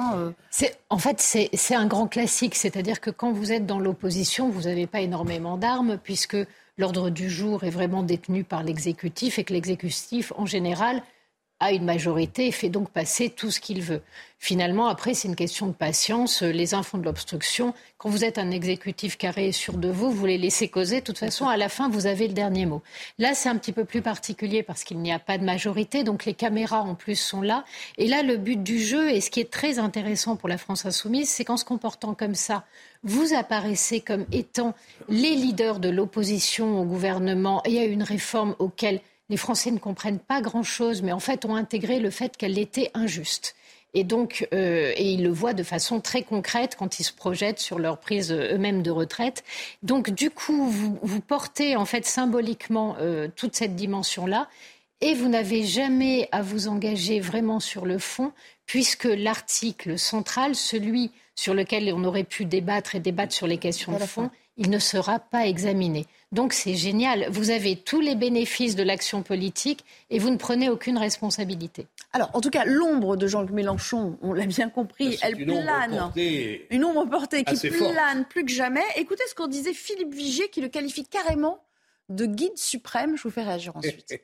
En fait, c'est un grand classique, c'est-à-dire que quand vous êtes dans l'opposition, vous n'avez pas énormément d'armes, puisque l'ordre du jour est vraiment détenu par l'exécutif, et que l'exécutif, en général, a une majorité et fait donc passer tout ce qu'il veut. Finalement, après, c'est une question de patience. Les uns font de l'obstruction. Quand vous êtes un exécutif carré sûr de vous, vous les laissez causer. De toute façon, à la fin, vous avez le dernier mot. Là, c'est un petit peu plus particulier parce qu'il n'y a pas de majorité. Donc, les caméras, en plus, sont là. Et là, le but du jeu, et ce qui est très intéressant pour la France Insoumise, c'est qu'en se comportant comme ça, vous apparaissez comme étant les leaders de l'opposition au gouvernement et à une réforme auquel les Français ne comprennent pas grand-chose, mais en fait ont intégré le fait qu'elle était injuste. Et donc, et ils le voient de façon très concrète quand ils se projettent sur leur prise eux-mêmes de retraite. Donc, du coup, vous portez en fait symboliquement toute cette dimension-là, et vous n'avez jamais à vous engager vraiment sur le fond, puisque l'article central, celui sur lequel on aurait pu débattre sur les questions de fond, il ne sera pas examiné. Donc c'est génial. Vous avez tous les bénéfices de l'action politique et vous ne prenez aucune responsabilité. Alors, en tout cas, l'ombre de Jean-Luc Mélenchon, on l'a bien compris, elle plane. Une ombre portée qui plane plus que jamais. Écoutez ce qu'en disait Philippe Vigier, qui le qualifie carrément de guide suprême. Je vous fais réagir ensuite.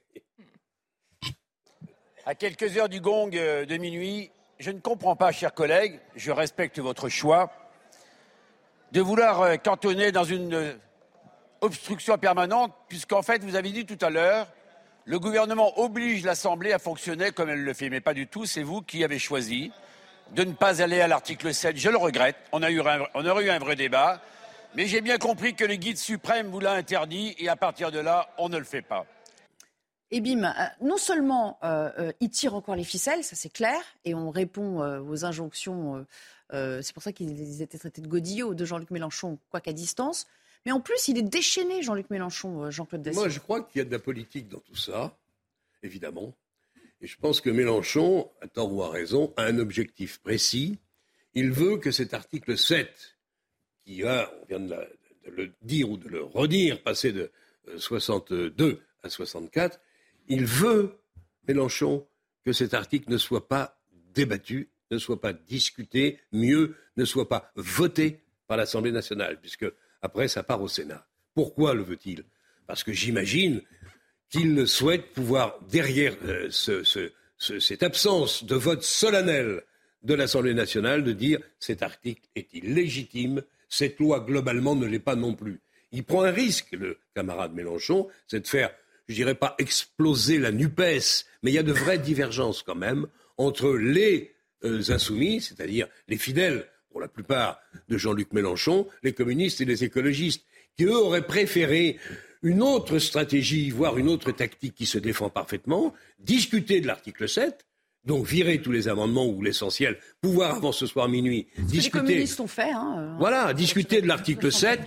À quelques heures du gong de minuit, je ne comprends pas, chers collègues, je respecte votre choix, de vouloir cantonner dans une obstruction permanente, puisqu'en fait, vous avez dit tout à l'heure, le gouvernement oblige l'Assemblée à fonctionner comme elle le fait. Mais pas du tout, c'est vous qui avez choisi de ne pas aller à l'article 7. Je le regrette, on aurait eu un vrai débat, mais j'ai bien compris que le guide suprême vous l'a interdit, et à partir de là, on ne le fait pas. Et bim, non seulement il tire encore les ficelles, ça c'est clair, et on répond aux injonctions, c'est pour ça qu'ils étaient traités de godillots, de Jean-Luc Mélenchon, quoiqu'à distance, mais en plus il est déchaîné, Jean-Luc Mélenchon, Jean-Claude Dacier. Moi je crois qu'il y a de la politique dans tout ça, évidemment, et je pense que Mélenchon, à tort ou à raison, a un objectif précis. Il veut que cet article 7, qui a, on vient de le dire ou de le redire, passer de 62 à 64, il veut, Mélenchon, que cet article ne soit pas débattu, ne soit pas discuté, mieux, ne soit pas voté par l'Assemblée nationale, puisque après ça part au Sénat. Pourquoi le veut-il ? Parce que j'imagine qu'il souhaite pouvoir, derrière cette absence de vote solennel de l'Assemblée nationale, de dire cet article est illégitime, cette loi globalement ne l'est pas non plus. Il prend un risque, le camarade Mélenchon, c'est de faire, je dirais pas exploser la NUPES, mais il y a de vraies divergences quand même entre les insoumis, c'est-à-dire les fidèles, pour la plupart, de Jean-Luc Mélenchon, les communistes et les écologistes, qui eux auraient préféré une autre stratégie, voire une autre tactique qui se défend parfaitement, discuter de l'article 7, donc virer tous les amendements ou l'essentiel, pouvoir avant ce soir minuit discuter. Les communistes ont fait. Voilà, discuter de l'article 7.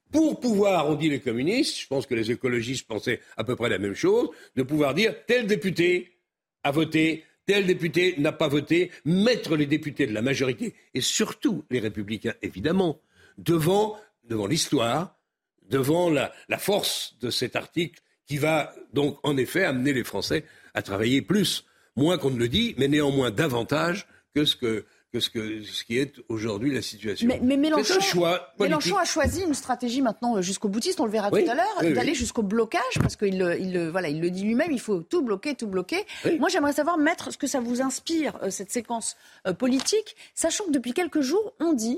pour pouvoir, on dit les communistes, je pense que les écologistes pensaient à peu près la même chose, de pouvoir dire tel député a voté, tel député n'a pas voté, mettre les députés de la majorité, et surtout les républicains, évidemment, devant l'histoire, devant la force de cet article qui va donc en effet amener les Français à travailler plus, moins qu'on ne le dit, mais néanmoins davantage que ce qui est aujourd'hui la situation. Mais Mélenchon, c'est un choix politique. Mélenchon a choisi une stratégie maintenant jusqu'au boutiste, on le verra tout à l'heure, d'aller jusqu'au blocage, parce qu'il le dit lui-même, il faut tout bloquer. Oui. Moi, j'aimerais savoir, Maître, ce que ça vous inspire, cette séquence politique, sachant que depuis quelques jours, on dit,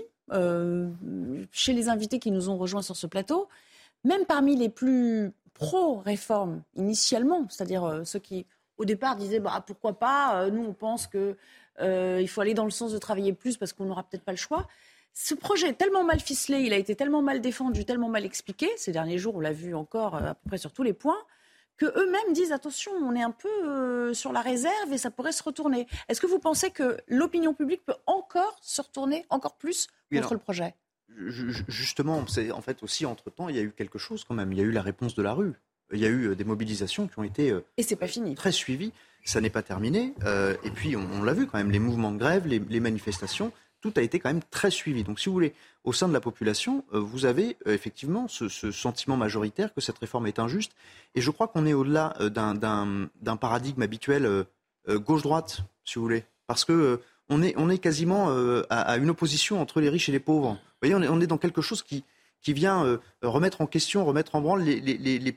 chez les invités qui nous ont rejoints sur ce plateau, même parmi les plus pro-réforme initialement, c'est-à-dire ceux qui, au départ, disaient pourquoi pas, nous on pense que il faut aller dans le sens de travailler plus parce qu'on n'aura peut-être pas le choix. Ce projet est tellement mal ficelé, il a été tellement mal défendu, tellement mal expliqué, ces derniers jours on l'a vu encore à peu près sur tous les points, qu'eux-mêmes disent attention, on est un peu sur la réserve et ça pourrait se retourner. Est-ce que vous pensez que l'opinion publique peut encore se retourner encore plus contre le projet ? Justement, c'est en fait aussi entre-temps, il y a eu quelque chose quand même, il y a eu la réponse de la rue. Il y a eu des mobilisations qui ont été et c'est pas fini. Très suivies. Ça n'est pas terminé. Et puis, on l'a vu quand même, les mouvements de grève, les manifestations, tout a été quand même très suivi. Donc, si vous voulez, au sein de la population, vous avez effectivement ce sentiment majoritaire que cette réforme est injuste. Et je crois qu'on est au-delà d'un paradigme habituel gauche-droite, si vous voulez. Parce que on est quasiment à une opposition entre les riches et les pauvres. Vous voyez, on est dans quelque chose qui vient remettre en question, remettre en branle les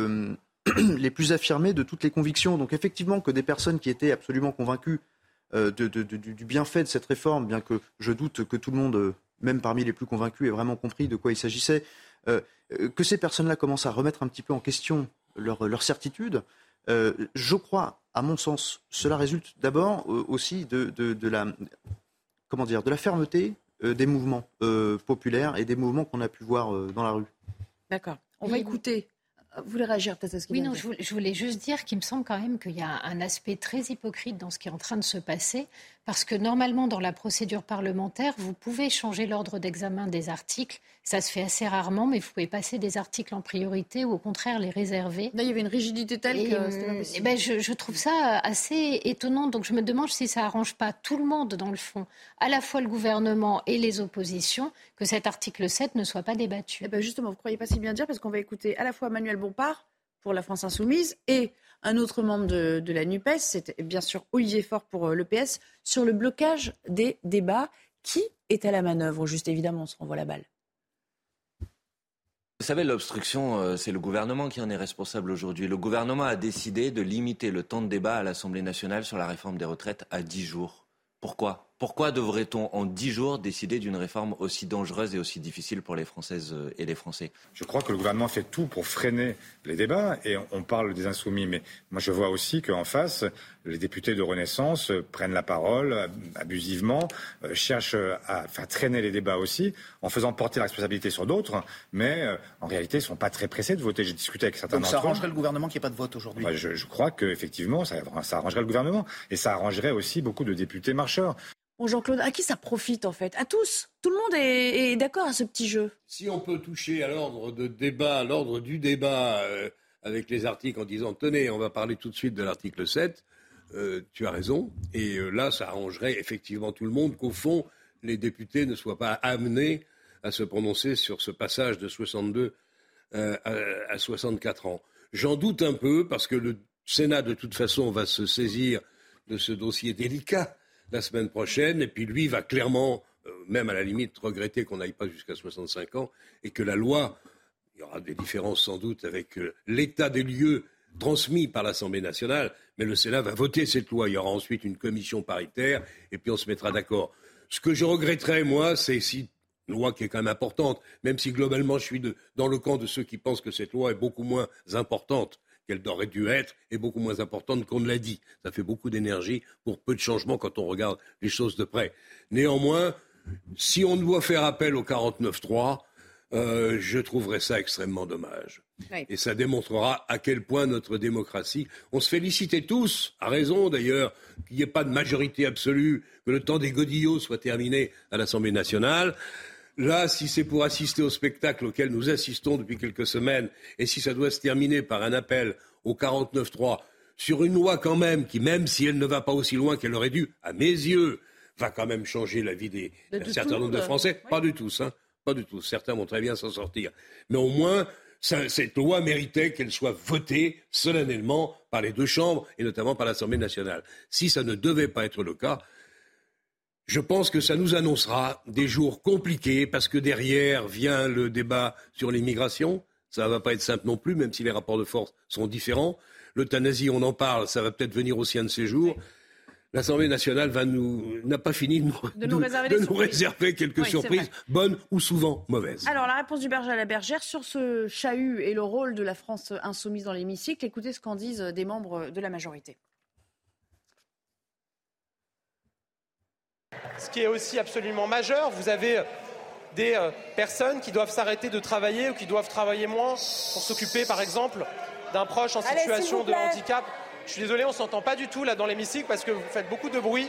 plus affirmés de toutes les convictions. Donc effectivement que des personnes qui étaient absolument convaincues du bienfait de cette réforme, bien que je doute que tout le monde, même parmi les plus convaincus, ait vraiment compris de quoi il s'agissait, que ces personnes-là commencent à remettre un petit peu en question leur certitude, je crois, à mon sens, cela résulte d'abord aussi de la fermeté des mouvements populaires et des mouvements qu'on a pu voir dans la rue. D'accord. On va écouter. Vous voulez réagir peut-être à ce qu'il vient de dire ? Je voulais juste dire qu'il me semble quand même qu'il y a un aspect très hypocrite dans ce qui est en train de se passer, parce que normalement, dans la procédure parlementaire, vous pouvez changer l'ordre d'examen des articles. Ça se fait assez rarement, mais vous pouvez passer des articles en priorité ou au contraire les réserver. Là, il y avait une rigidité telle que c'était pas possible. Je trouve ça assez étonnant. Donc je me demande si ça n'arrange pas tout le monde, dans le fond, à la fois le gouvernement et les oppositions, que cet article 7 ne soit pas débattu. Justement, vous ne croyez pas si bien dire, parce qu'on va écouter à la fois Manuel Bompard pour la France Insoumise et un autre membre de la NUPES, c'est bien sûr Olivier Faure pour le PS, sur le blocage des débats. Qui est à la manœuvre, juste évidemment, on se renvoie la balle. Vous savez, l'obstruction, c'est le gouvernement qui en est responsable aujourd'hui. Le gouvernement a décidé de limiter le temps de débat à l'Assemblée nationale sur la réforme des retraites à 10 jours. Pourquoi devrait-on en 10 jours décider d'une réforme aussi dangereuse et aussi difficile pour les Françaises et les Français ? Je crois que le gouvernement fait tout pour freiner les débats et on parle des insoumis. Mais moi je vois aussi qu'en face, les députés de Renaissance prennent la parole abusivement, cherchent à faire traîner les débats aussi, en faisant porter la responsabilité sur d'autres. Mais en réalité, ils ne sont pas très pressés de voter. J'ai discuté avec certains d'entre eux. Donc ça arrangerait le gouvernement qu'il n'y ait pas de vote aujourd'hui ? Je crois qu'effectivement, ça arrangerait le gouvernement. Et ça arrangerait aussi beaucoup de députés marcheurs. Bon, Jean-Claude, à qui ça profite en fait ? À tous ? Tout le monde est d'accord à ce petit jeu ? Si on peut toucher à l'ordre du débat avec les articles en disant « Tenez, on va parler tout de suite de l'article 7 », tu as raison. Et là, ça arrangerait effectivement tout le monde qu'au fond, les députés ne soient pas amenés à se prononcer sur ce passage de 62 à 64 ans. J'en doute un peu parce que le Sénat, de toute façon, va se saisir de ce dossier délicat la semaine prochaine, et puis lui va clairement, même à la limite, regretter qu'on n'aille pas jusqu'à 65 ans, et que la loi, il y aura des différences sans doute avec l'état des lieux transmis par l'Assemblée nationale, mais le Sénat va voter cette loi. Il y aura ensuite une commission paritaire, et puis on se mettra d'accord. Ce que je regretterais, moi, c'est si une loi qui est quand même importante, même si globalement je suis dans le camp de ceux qui pensent que cette loi est beaucoup moins importante qu'elle aurait dû être, et beaucoup moins importante qu'on ne l'a dit. Ça fait beaucoup d'énergie pour peu de changements quand on regarde les choses de près. Néanmoins, si on doit faire appel au 49.3, je trouverais ça extrêmement dommage. Oui. Et ça démontrera à quel point notre démocratie... On se félicitait tous, à raison d'ailleurs, qu'il n'y ait pas de majorité absolue, que le temps des godillots soit terminé à l'Assemblée nationale. Là, si c'est pour assister au spectacle auquel nous assistons depuis quelques semaines, et si ça doit se terminer par un appel au 49.3 sur une loi quand même, qui même si elle ne va pas aussi loin qu'elle aurait dû, à mes yeux, va quand même changer la vie d'un certain nombre de Français. Oui. Pas du tous, hein. Pas du tout. Certains vont très bien s'en sortir. Mais au moins, cette loi méritait qu'elle soit votée solennellement par les deux chambres et notamment par l'Assemblée nationale. Si ça ne devait pas être le cas, je pense que ça nous annoncera des jours compliqués parce que derrière vient le débat sur l'immigration. Ça ne va pas être simple non plus, même si les rapports de force sont différents. L'euthanasie, on en parle, ça va peut-être venir aussi un de ces jours. Oui. L'Assemblée nationale n'a pas fini de nous réserver quelques surprises, bonnes ou souvent mauvaises. Alors, la réponse du berger à la bergère sur ce chahut et le rôle de la France insoumise dans l'hémicycle. Écoutez ce qu'en disent des membres de la majorité. Ce qui est aussi absolument majeur, vous avez des personnes qui doivent s'arrêter de travailler ou qui doivent travailler moins pour s'occuper, par exemple, d'un proche en situation de handicap. Je suis désolé, on ne s'entend pas du tout là dans l'hémicycle parce que vous faites beaucoup de bruit.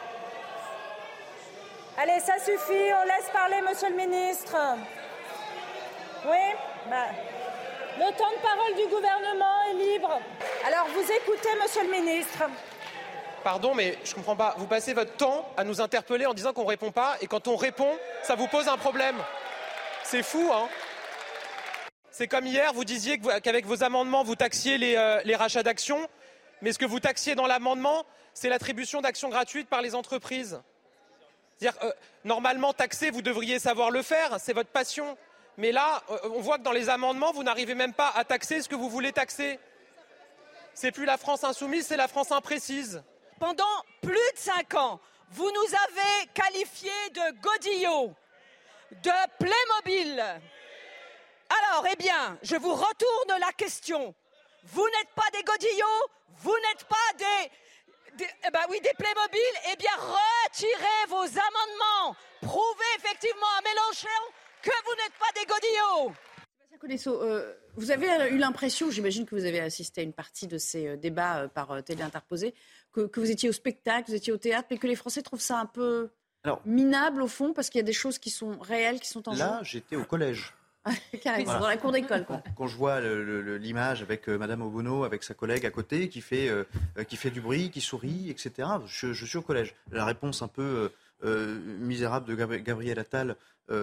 Allez, ça suffit, on laisse parler monsieur le ministre. Oui, le temps de parole du gouvernement est libre. Alors vous écoutez monsieur le ministre. Pardon, mais je ne comprends pas. Vous passez votre temps à nous interpeller en disant qu'on ne répond pas et quand on répond, ça vous pose un problème. C'est fou, hein. C'est comme hier, vous disiez qu'avec vos amendements, vous taxiez les rachats d'actions. Mais ce que vous taxiez dans l'amendement, c'est l'attribution d'actions gratuites par les entreprises. C'est-à-dire, normalement, taxer, vous devriez savoir le faire, c'est votre passion. Mais là, on voit que dans les amendements, vous n'arrivez même pas à taxer ce que vous voulez taxer. C'est plus la France insoumise, c'est la France imprécise. Pendant plus de 5 ans, vous nous avez qualifiés de godillots, de Playmobil. Alors, eh bien, je vous retourne la question. Vous n'êtes pas des godillots, vous n'êtes pas des Playmobil, eh bien retirez vos amendements. Prouvez effectivement à Mélenchon que vous n'êtes pas des godillots. Sébastien Conesso, vous avez eu l'impression, j'imagine que vous avez assisté à une partie de ces débats par télé interposée, que vous étiez au spectacle, vous étiez au théâtre, mais que les Français trouvent ça un peu minable au fond, parce qu'il y a des choses qui sont réelles, qui sont en jeu. Là, j'étais au collège. Carrément, dans la cour d'école, quoi. Quand je vois l'image avec Madame Obono, avec sa collègue à côté, qui fait du bruit, qui sourit, etc. Je suis au collège. La réponse un peu misérable de Gabriel Attal,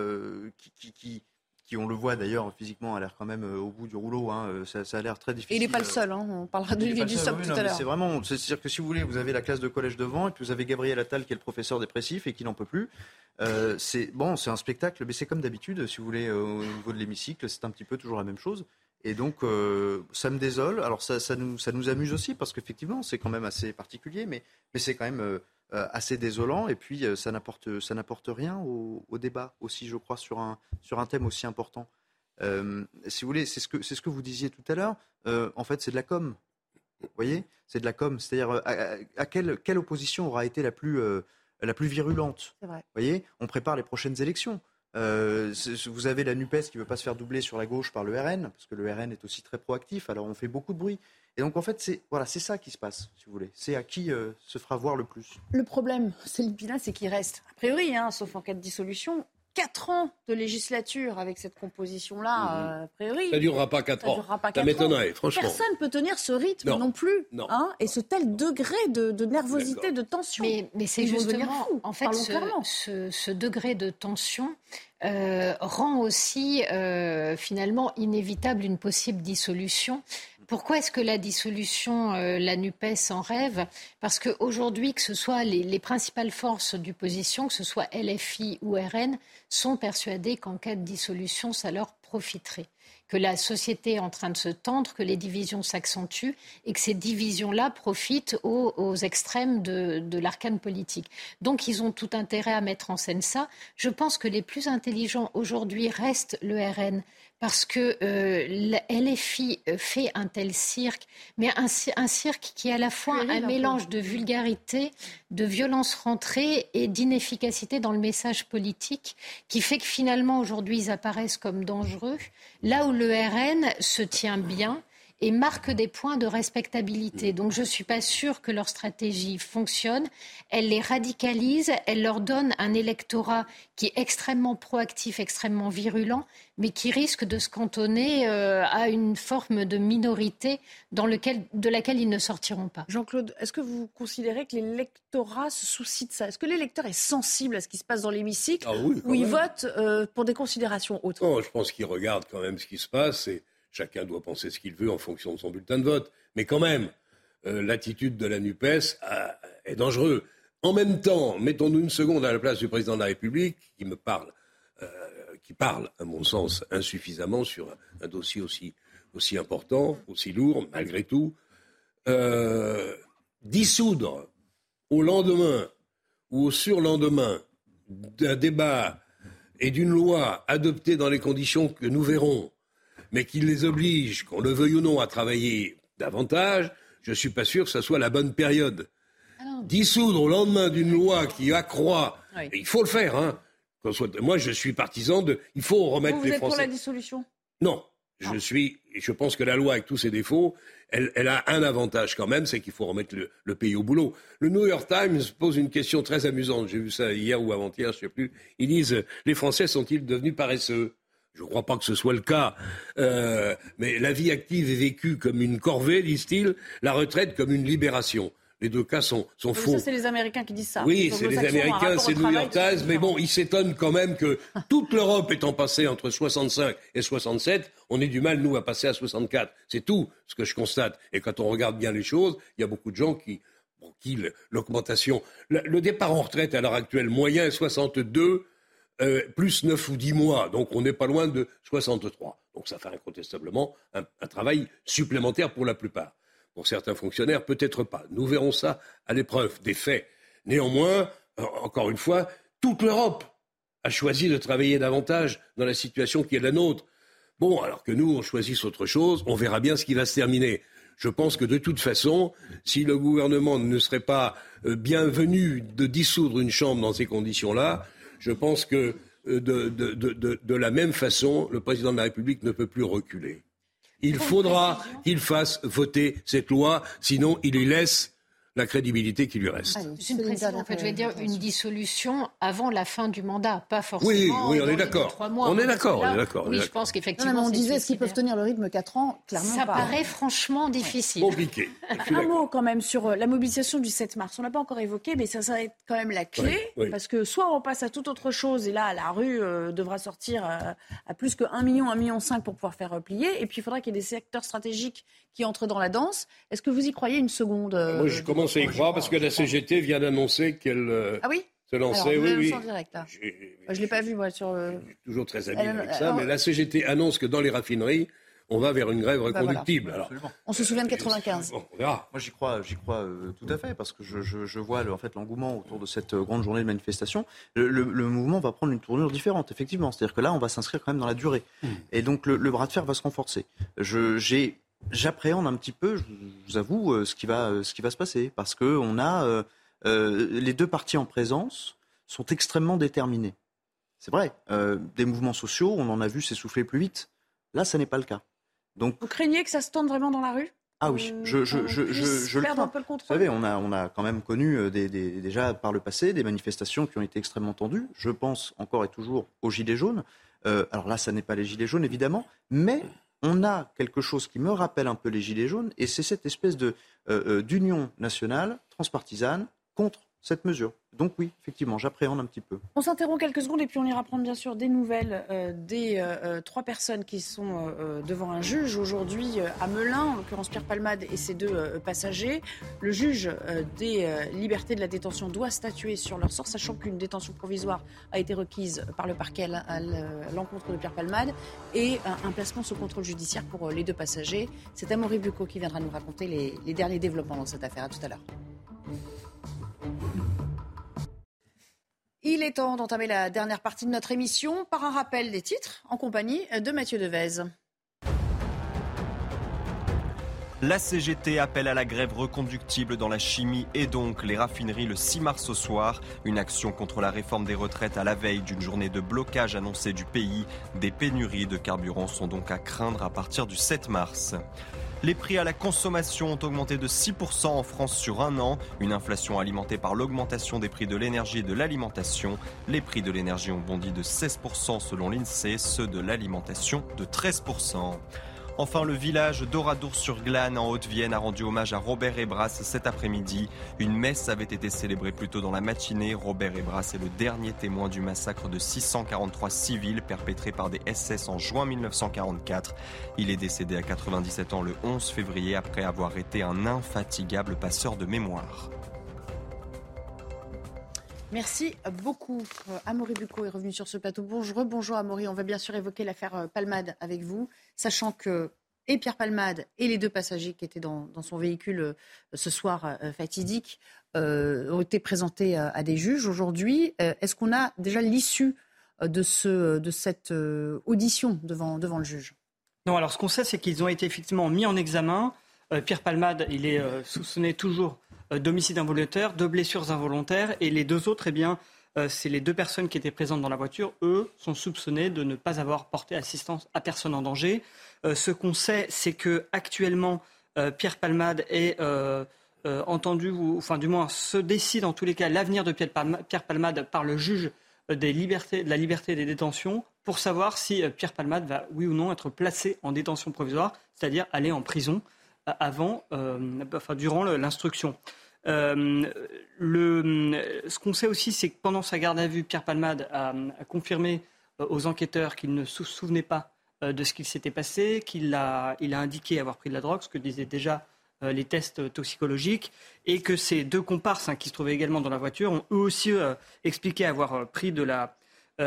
qui on le voit d'ailleurs physiquement, a l'air quand même au bout du rouleau. Hein, ça a l'air très difficile. Et il n'est pas le seul. Hein, on parlera de lui du SOP tout à l'heure. C'est-à-dire que si vous voulez, vous avez la classe de collège devant, et puis vous avez Gabriel Attal qui est le professeur dépressif et qui n'en peut plus. C'est un spectacle, mais c'est comme d'habitude, si vous voulez, au niveau de l'hémicycle, c'est un petit peu toujours la même chose. Et donc, ça me désole. Alors, ça nous amuse aussi, parce qu'effectivement, c'est quand même assez particulier, mais c'est quand même assez désolant. Et puis, ça n'apporte rien au débat aussi, je crois, sur un thème aussi important. Si vous voulez, c'est ce que vous disiez tout à l'heure. En fait, c'est de la com. Vous voyez, c'est de la com. C'est-à-dire, à quelle opposition aura été la plus virulente. C'est vrai. Vous voyez, on prépare les prochaines élections. Vous avez la NUPES qui ne veut pas se faire doubler sur la gauche par le RN, parce que le RN est aussi très proactif, alors on fait beaucoup de bruit. Et donc en fait, c'est ça qui se passe, si vous voulez. C'est à qui se fera voir le plus. Le problème, c'est qu'il reste, a priori, sauf en cas de dissolution, 4 ans de législature avec cette composition-là, a priori. Ça ne durera pas 4 ans. Ça m'étonnerait, franchement. Personne ne peut tenir ce rythme non plus. Non. Et ce tel degré de nervosité, de tension. Mais c'est justement, en fait, ce degré de tension rend aussi finalement inévitable une possible dissolution. Pourquoi est-ce que la dissolution, la NUPES en rêve ? Parce qu'aujourd'hui, que ce soit les principales forces d'opposition, que ce soit LFI ou RN, sont persuadées qu'en cas de dissolution, ça leur profiterait. Que la société est en train de se tendre, que les divisions s'accentuent et que ces divisions-là profitent aux extrêmes de l'arcane politique. Donc, ils ont tout intérêt à mettre en scène ça. Je pense que les plus intelligents aujourd'hui restent le RN. Parce que LFI fait un tel cirque, mais un cirque qui est à la fois un mélange de vulgarité, de violence rentrée et d'inefficacité dans le message politique, qui fait que finalement aujourd'hui ils apparaissent comme dangereux, là où le RN se tient bien et marquent des points de respectabilité. Donc je ne suis pas sûre que leur stratégie fonctionne. Elle les radicalise, elle leur donne un électorat qui est extrêmement proactif, extrêmement virulent, mais qui risque de se cantonner à une forme de minorité de laquelle ils ne sortiront pas. Jean-Claude, est-ce que vous considérez que l'électorat se soucie de ça ? Est-ce que l'électeur est sensible à ce qui se passe dans l'hémicycle ou il vote pour des considérations autres ? Non, je pense qu'il regarde quand même ce qui se passe et chacun doit penser ce qu'il veut en fonction de son bulletin de vote. Mais quand même, l'attitude de la NUPES est dangereuse. En même temps, mettons-nous une seconde à la place du président de la République qui parle, à mon sens, insuffisamment sur un dossier aussi important, aussi lourd, malgré tout. Dissoudre au lendemain ou au surlendemain d'un débat et d'une loi adoptée dans les conditions que nous verrons, mais qui les oblige, qu'on le veuille ou non, à travailler davantage, je ne suis pas sûr que ce soit la bonne période. Dissoudre au lendemain d'une loi qui accroît, et il faut le faire, hein. Moi, je suis partisan il faut remettre les Français... Vous êtes pour la dissolution ? Non. Je pense que la loi, avec tous ses défauts, elle a un avantage quand même, c'est qu'il faut remettre le pays au boulot. Le New York Times pose une question très amusante. J'ai vu ça hier ou avant-hier, je ne sais plus. Ils disent, les Français sont-ils devenus paresseux ? Je ne crois pas que ce soit le cas. Mais la vie active est vécue comme une corvée, disent-ils, la retraite comme une libération. Les deux cas sont faux. Ça, c'est les Américains qui disent ça. Oui, c'est les Américains, c'est le New York Times. Mais bon, ils s'étonnent quand même que toute l'Europe étant passée entre 65 et 67, on ait du mal, nous, à passer à 64. C'est tout ce que je constate. Et quand on regarde bien les choses, il y a beaucoup de gens qui l'augmentation... Le départ en retraite à l'heure actuelle moyen est 62, plus 9 ou 10 mois. Donc on n'est pas loin de 63. Donc ça fait incontestablement un travail supplémentaire pour la plupart. Pour certains fonctionnaires, peut-être pas. Nous verrons ça à l'épreuve des faits. Néanmoins, encore une fois, toute l'Europe a choisi de travailler davantage dans la situation qui est la nôtre. Bon, alors que nous, on choisisse autre chose, on verra bien ce qui va se terminer. Je pense que de toute façon, si le gouvernement ne serait pas bienvenu de dissoudre une chambre dans ces conditions-là, je pense que de la même façon, le président de la République ne peut plus reculer. Il faudra qu'il fasse voter cette loi, sinon il lui laisse la crédibilité qui lui reste. Une précision, en fait, je vais dire une dissolution avant la fin du mandat, pas forcément. Oui, on est d'accord. 3 mois. On est d'accord. Oui, je pense qu'effectivement. On disait, est-ce qu'ils peuvent tenir le rythme 4 ans ? Clairement ça pas. paraît franchement difficile. Compliqué. Un mot quand même sur la mobilisation du 7 mars. On n'a pas encore évoqué, mais ça va être quand même la clé. Oui. Parce que soit on passe à toute autre chose, et là, la rue devra sortir à plus que 1 million, 1,5 million pour pouvoir faire plier. Et puis, il faudra qu'il y ait des secteurs stratégiques qui entrent dans la danse. Est-ce que vous y croyez une seconde Moi, je commence à y croire parce que la CGT vient d'annoncer qu'elle se lançait. Alors, oui. En direct, là. Je ne l'ai pas vu, moi, sur... Je suis toujours très habile avec ça, mais la CGT annonce que dans les raffineries, on va vers une grève reconductible. Voilà. On se souvient de 95. Bon, on verra. Moi, j'y crois tout à fait, parce que je vois l'engouement autour de cette grande journée de manifestation. Le mouvement va prendre une tournure différente, effectivement. C'est-à-dire que là, on va s'inscrire quand même dans la durée. Et donc, le bras de fer va se renforcer. J'appréhende un petit peu, je vous avoue, ce qui va se passer, parce que on a les deux partis en présence sont extrêmement déterminés. C'est vrai, des mouvements sociaux, on en a vu s'essouffler plus vite. Là, ça n'est pas le cas. Donc, vous craignez que ça se tende vraiment dans la rue ? Ah oui, je le perdre un peu le contrôle. Vous savez, on a quand même connu déjà par le passé des manifestations qui ont été extrêmement tendues. Je pense encore et toujours aux Gilets jaunes. Alors là, ça n'est pas les Gilets jaunes, évidemment, mais on a quelque chose qui me rappelle un peu les Gilets jaunes, et c'est cette espèce d'union nationale, transpartisane, contre cette mesure. Donc oui, effectivement, j'appréhende un petit peu. On s'interrompt quelques secondes et puis on ira prendre bien sûr des nouvelles des 3 personnes qui sont devant un juge aujourd'hui à Melun, en l'occurrence Pierre Palmade et ses 2 passagers. Le juge des libertés de la détention doit statuer sur leur sort, sachant qu'une détention provisoire a été requise par le parquet à l'encontre de Pierre Palmade et un placement sous contrôle judiciaire pour les 2 passagers. C'est Amaury Bucco qui viendra nous raconter les derniers développements dans cette affaire. À tout à l'heure. Il est temps d'entamer la dernière partie de notre émission par un rappel des titres en compagnie de Mathieu Devez. La CGT appelle à la grève reconductible dans la chimie et donc les raffineries le 6 mars au soir. Une action contre la réforme des retraites à la veille d'une journée de blocage annoncée du pays. Des pénuries de carburant sont donc à craindre à partir du 7 mars. Les prix à la consommation ont augmenté de 6% en France sur un an. Une inflation alimentée par l'augmentation des prix de l'énergie et de l'alimentation. Les prix de l'énergie ont bondi de 16% selon l'INSEE, ceux de l'alimentation de 13%. Enfin, le village d'Oradour-sur-Glane en Haute-Vienne a rendu hommage à Robert Ebras cet après-midi. Une messe avait été célébrée plus tôt dans la matinée. Robert Ebras est le dernier témoin du massacre de 643 civils perpétré par des SS en juin 1944. Il est décédé à 97 ans le 11 février après avoir été un infatigable passeur de mémoire. Merci beaucoup. Amaury Bucco est revenu sur ce plateau. Bonjour Amaury. On va bien sûr évoquer l'affaire Palmade avec vous, sachant que et Pierre Palmade et les deux passagers qui étaient dans son véhicule ce soir fatidique ont été présentés à des juges aujourd'hui. Est-ce qu'on a déjà l'issue de cette audition devant le juge ? Non, alors ce qu'on sait, c'est qu'ils ont été effectivement mis en examen. Pierre Palmade, il est soupçonné toujours d'homicide involontaire, de blessures involontaires. Et les deux autres, c'est les deux personnes qui étaient présentes dans la voiture. Eux sont soupçonnés de ne pas avoir porté assistance à personne en danger. Ce qu'on sait, c'est qu'actuellement, Pierre Palmade est entendu, enfin du moins se décide en tous les cas l'avenir de Pierre Palmade par le juge de la liberté des détentions pour savoir si Pierre Palmade va, oui ou non, être placé en détention provisoire, c'est-à-dire aller en prison durant l'instruction. Ce qu'on sait aussi, c'est que pendant sa garde à vue, Pierre Palmade a confirmé aux enquêteurs qu'il ne se souvenait pas de ce qu'il s'était passé, il a indiqué avoir pris de la drogue, ce que disaient déjà les tests toxicologiques, et que ces deux comparses qui se trouvaient également dans la voiture ont eux aussi expliqué avoir pris de la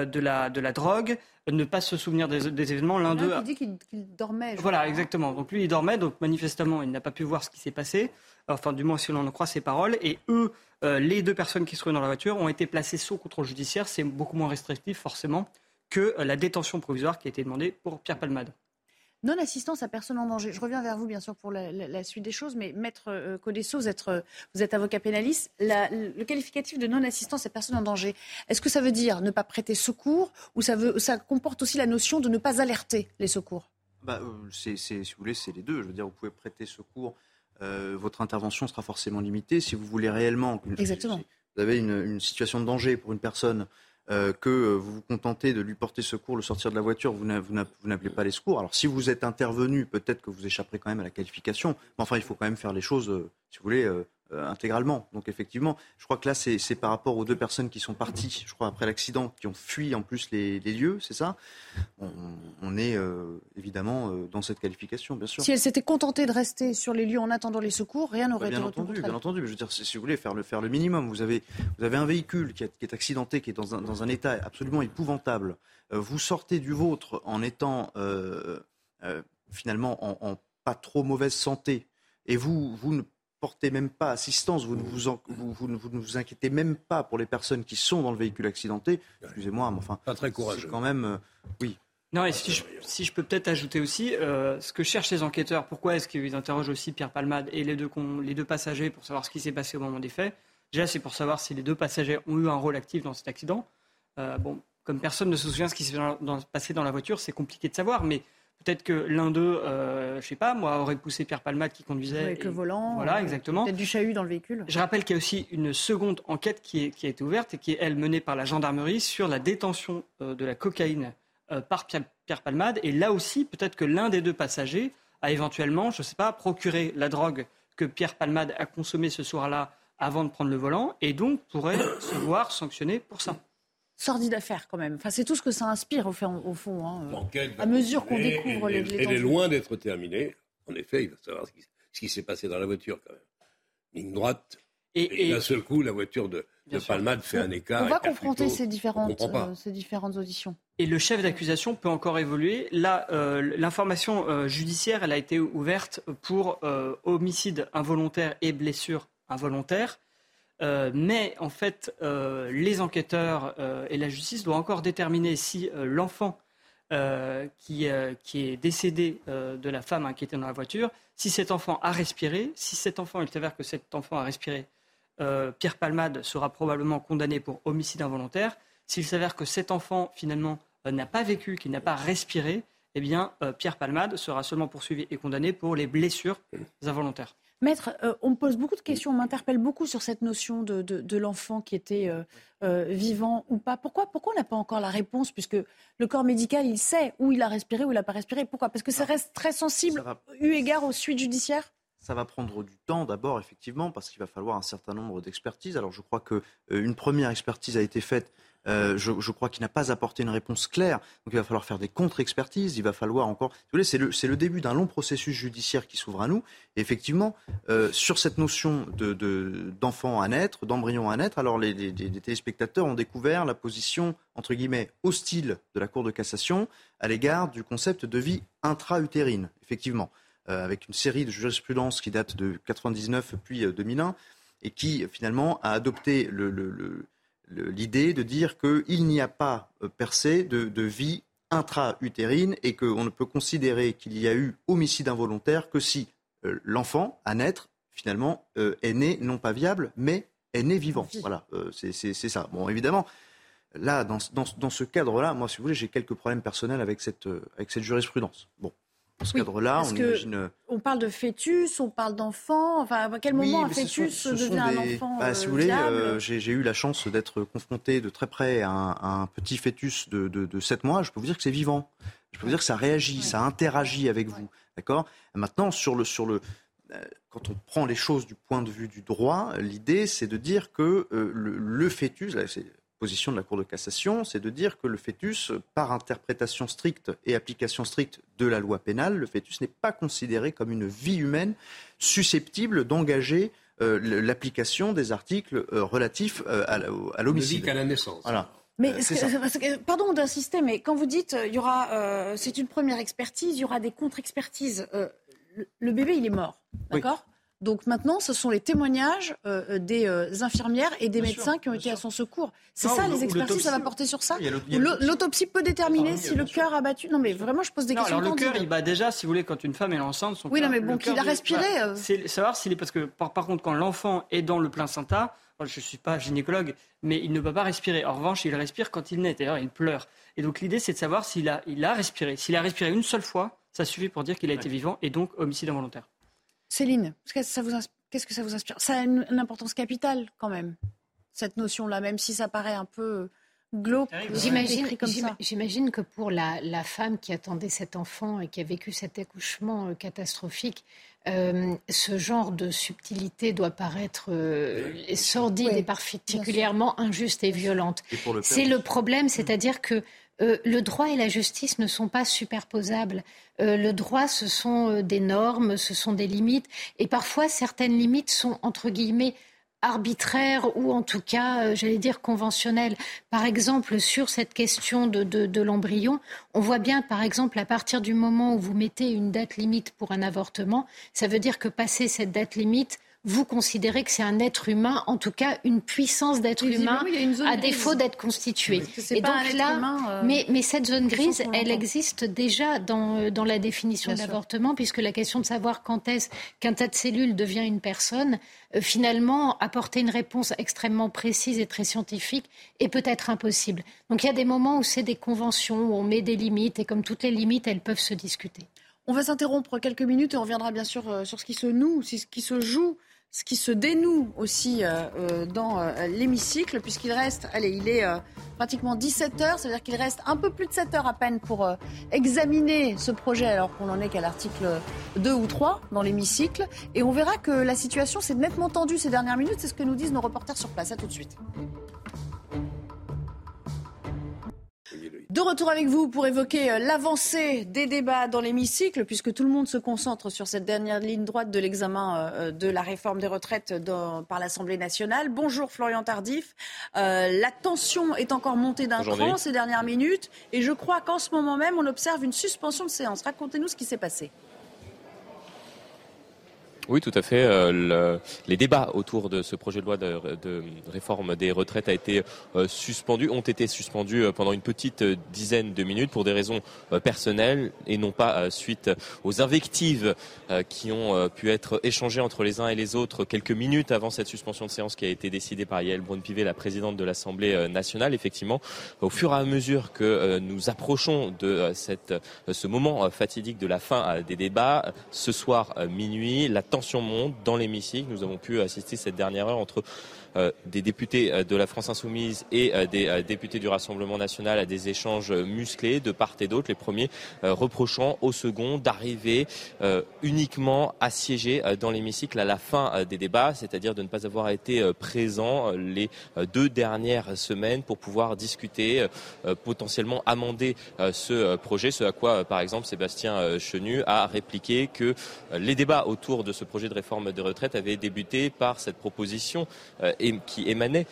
drogue, ne pas se souvenir des événements. L'un d'eux dit qu'il dormait. Voilà, exactement. Donc lui, il dormait, donc manifestement, il n'a pas pu voir ce qui s'est passé. Enfin, du moins, si l'on en croit ses paroles. Et eux, les deux personnes qui se trouvaient dans la voiture, ont été placées sous contrôle judiciaire. C'est beaucoup moins restrictif, forcément, que la détention provisoire qui a été demandée pour Pierre Palmade. Non-assistance à personne en danger. Je reviens vers vous, bien sûr, pour la suite des choses. Mais Maître Codesso, vous êtes avocat pénaliste. Le qualificatif de non-assistance à personne en danger, est-ce que ça veut dire ne pas prêter secours ou ça comporte aussi la notion de ne pas alerter les secours ? Si vous voulez, c'est les deux. Je veux dire, vous pouvez prêter secours. Votre intervention sera forcément limitée. Si vous voulez réellement... Exactement. Si vous avez une situation de danger pour une personne... que vous vous contentez de lui porter secours, le sortir de la voiture, vous n'appelez pas les secours. Alors si vous êtes intervenu, peut-être que vous échapperez quand même à la qualification, mais enfin il faut quand même faire les choses, si vous voulez, intégralement. Donc effectivement, je crois que là c'est par rapport aux deux personnes qui sont parties, je crois après l'accident, qui ont fui en plus les lieux, c'est ça ? On est évidemment dans cette qualification, bien sûr. Si elle s'était contentée de rester sur les lieux en attendant les secours, rien n'aurait été retenu. Bien entendu, mais je veux dire, si vous voulez faire le minimum, vous avez un véhicule qui est accidenté, qui est dans un état absolument épouvantable. Vous sortez du vôtre en étant finalement en pas trop mauvaise santé, et vous ne portez même pas assistance, vous ne vous inquiétez même pas pour les personnes qui sont dans le véhicule accidenté. Excusez-moi, mais enfin, pas très courageux. C'est quand même, oui. Non, et si je peux peut-être ajouter aussi, ce que cherchent les enquêteurs, pourquoi est-ce qu'ils interrogent aussi Pierre Palmade et les deux passagers pour savoir ce qui s'est passé au moment des faits. Déjà, c'est pour savoir si les deux passagers ont eu un rôle actif dans cet accident. Comme personne ne se souvient de ce qui s'est passé dans la voiture, c'est compliqué de savoir, mais peut-être que l'un d'eux, aurait poussé Pierre Palmade qui conduisait. Avec le volant. Voilà, exactement. Peut-être du chahut dans le véhicule. Je rappelle qu'il y a aussi une seconde enquête qui a été ouverte et qui est, elle, menée par la gendarmerie sur la détention de la cocaïne par Pierre Palmade. Et là aussi, peut-être que l'un des deux passagers a éventuellement, procuré la drogue que Pierre Palmade a consommée ce soir-là avant de prendre le volant et donc pourrait se voir sanctionné pour ça. Sordide affaire quand même. Enfin, c'est tout ce que ça inspire au fond. À mesure qu'on découvre les Elle est loin d'être terminée. En effet, il va savoir ce qui s'est passé dans la voiture quand même. Ligne droite. Et d'un seul coup, la voiture de Palmade fait un écart. On va confronter ces différentes auditions. Et le chef d'accusation peut encore évoluer. Là, l'information judiciaire, elle a été ouverte pour homicide involontaire et blessure involontaire. Mais en fait, les enquêteurs et la justice doivent encore déterminer si l'enfant qui est décédé de la femme qui était dans la voiture, si cet enfant a respiré. Si il s'avère que cet enfant a respiré, Pierre Palmade sera probablement condamné pour homicide involontaire. S'il s'avère que cet enfant, finalement, n'a pas vécu, qu'il n'a pas respiré, eh bien, Pierre Palmade sera seulement poursuivi et condamné pour les blessures involontaires. Maître, on me pose beaucoup de questions, on m'interpelle beaucoup sur cette notion de l'enfant qui était vivant ou pas. Pourquoi on n'a pas encore la réponse, puisque le corps médical, il sait où il a respiré, où il n'a pas respiré. Pourquoi ? Parce que ça reste très sensible, eu égard aux suites judiciaires ? Ça va prendre du temps d'abord, effectivement, parce qu'il va falloir un certain nombre d'expertises. Alors je crois qu'une première expertise a été faite. Je crois qu'il n'a pas apporté une réponse claire. Donc il va falloir faire des contre-expertises. Il va falloir encore... Si vous voulez, c'est le début d'un long processus judiciaire qui s'ouvre à nous. Et effectivement, sur cette notion d'enfant à naître, d'embryon à naître, alors les téléspectateurs ont découvert la position, entre guillemets, hostile de la Cour de cassation à l'égard du concept de vie intra-utérine, effectivement. Avec une série de jurisprudences qui datent de 1999 puis 2001 et qui finalement a adopté l'idée de dire qu'il n'y a pas per se de vie intra-utérine et qu'on ne peut considérer qu'il y a eu homicide involontaire que si l'enfant à naître finalement est né non pas viable mais est né vivant. Voilà, c'est ça. Bon, évidemment, là dans ce cadre-là, moi si vous voulez, j'ai quelques problèmes personnels avec cette jurisprudence. Bon. Dans ce cadre-là, on imagine... On parle de fœtus, on parle d'enfant. Enfin, à quel moment un fœtus devient un enfant si vous voulez, j'ai eu la chance d'être confronté de très près à un petit fœtus de 7 mois. Je peux vous dire que c'est vivant. Je peux vous dire que ça réagit, ça interagit avec vous. D'accord ? Maintenant, quand on prend les choses du point de vue du droit, l'idée, c'est de dire que le fœtus... Là, c'est position de la Cour de cassation, c'est de dire que le fœtus, par interprétation stricte et application stricte de la loi pénale, le fœtus n'est pas considéré comme une vie humaine susceptible d'engager l'application des articles relatifs à l'homicide. Ne dit qu'à la naissance. Voilà. Mais pardon d'insister, mais quand vous dites il y aura, c'est une première expertise, il y aura des contre-expertises. Le bébé, il est mort, d'accord ? Donc maintenant, ce sont les témoignages des infirmières et des médecins qui ont été à son secours. C'est ça, les expertises, ça va porter sur ça ? L'autopsie peut déterminer si le cœur a battu. Non, mais vraiment, je pose des questions. Alors le cœur, il bat déjà, si vous voulez, quand une femme est enceinte. Son oui, cœur, non, mais bon, qu'il a respiré. C'est savoir s'il est. Parce que, par contre, quand l'enfant est dans le placenta, je ne suis pas gynécologue, mais il ne peut pas respirer. En revanche, il respire quand il naît. D'ailleurs, il pleure. Et donc, l'idée, c'est de savoir s'il a respiré. S'il a respiré une seule fois, ça suffit pour dire qu'il a été vivant et donc homicide involontaire. Céline, qu'est-ce que ça vous inspire ? Ça a une importance capitale quand même, cette notion-là, même si ça paraît un peu glauque. J'imagine que pour la femme qui attendait cet enfant et qui a vécu cet accouchement catastrophique, ce genre de subtilité doit paraître sordide et particulièrement injuste et violente. C'est le problème, c'est-à-dire que le droit et la justice ne sont pas superposables. Le droit, ce sont des normes, ce sont des limites. Et parfois, certaines limites sont, entre guillemets, arbitraires ou en tout cas, j'allais dire, conventionnelles. Par exemple, sur cette question de l'embryon, on voit bien, par exemple, à partir du moment où vous mettez une date limite pour un avortement, ça veut dire que passé cette date limite, vous considérez que c'est un être humain, en tout cas une puissance d'être humain, à défaut d'être constitué. Et donc là, mais cette zone grise, elle existe déjà dans la définition de l'avortement, puisque la question de savoir quand est-ce qu'un tas de cellules devient une personne, finalement, apporter une réponse extrêmement précise et très scientifique est peut-être impossible. Donc il y a des moments où c'est des conventions, où on met des limites, et comme toutes les limites, elles peuvent se discuter. On va s'interrompre quelques minutes et on reviendra bien sûr sur ce qui se noue, ce qui se joue, ce qui se dénoue aussi dans l'hémicycle, puisqu'il reste, il est pratiquement 17h, ça veut dire qu'il reste un peu plus de 7 heures à peine pour examiner ce projet, alors qu'on n'en est qu'à l'article 2 ou 3 dans l'hémicycle. Et on verra que la situation s'est nettement tendue ces dernières minutes, c'est ce que nous disent nos reporters sur place. À tout de suite. De retour avec vous pour évoquer l'avancée des débats dans l'hémicycle, puisque tout le monde se concentre sur cette dernière ligne droite de l'examen de la réforme des retraites par l'Assemblée nationale. Bonjour Florian Tardif. La tension est encore montée d'un cran ces dernières minutes et je crois qu'en ce moment même, on observe une suspension de séance. Racontez-nous ce qui s'est passé. Oui, tout à fait. Les débats autour de ce projet de loi de réforme des retraites ont été suspendus pendant une petite dizaine de minutes pour des raisons personnelles et non pas suite aux invectives qui ont pu être échangées entre les uns et les autres quelques minutes avant cette suspension de séance qui a été décidée par Yaël Braun-Pivet, la présidente de l'Assemblée nationale. Effectivement, au fur et à mesure que nous approchons de ce moment fatidique de la fin des débats, ce soir minuit, la tension monte dans l'hémicycle. Nous avons pu assister cette dernière heure entre des députés de la France Insoumise et des députés du Rassemblement National à des échanges musclés de part et d'autre, les premiers reprochant au second d'arriver uniquement à siéger dans l'hémicycle à la fin des débats, c'est-à-dire de ne pas avoir été présent les 2 dernières semaines pour pouvoir discuter, potentiellement amender ce projet, ce à quoi par exemple Sébastien Chenu a répliqué que les débats autour de ce projet de réforme des retraites avaient débuté par cette proposition qui émanait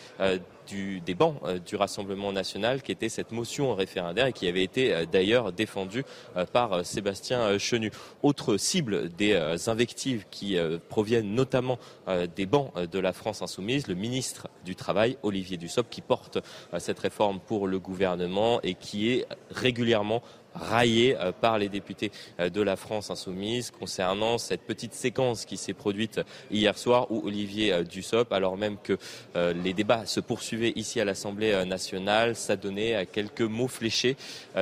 des bancs du Rassemblement national, qui était cette motion référendaire et qui avait été d'ailleurs défendue par Sébastien Chenu. Autre cible des invectives qui proviennent notamment des bancs de la France Insoumise, le ministre du Travail, Olivier Dussopt, qui porte cette réforme pour le gouvernement et qui est régulièrement raillé par les députés de la France Insoumise concernant cette petite séquence qui s'est produite hier soir où Olivier Dussopt, alors même que les débats se poursuivaient ici à l'Assemblée nationale, s'adonnait à quelques mots fléchés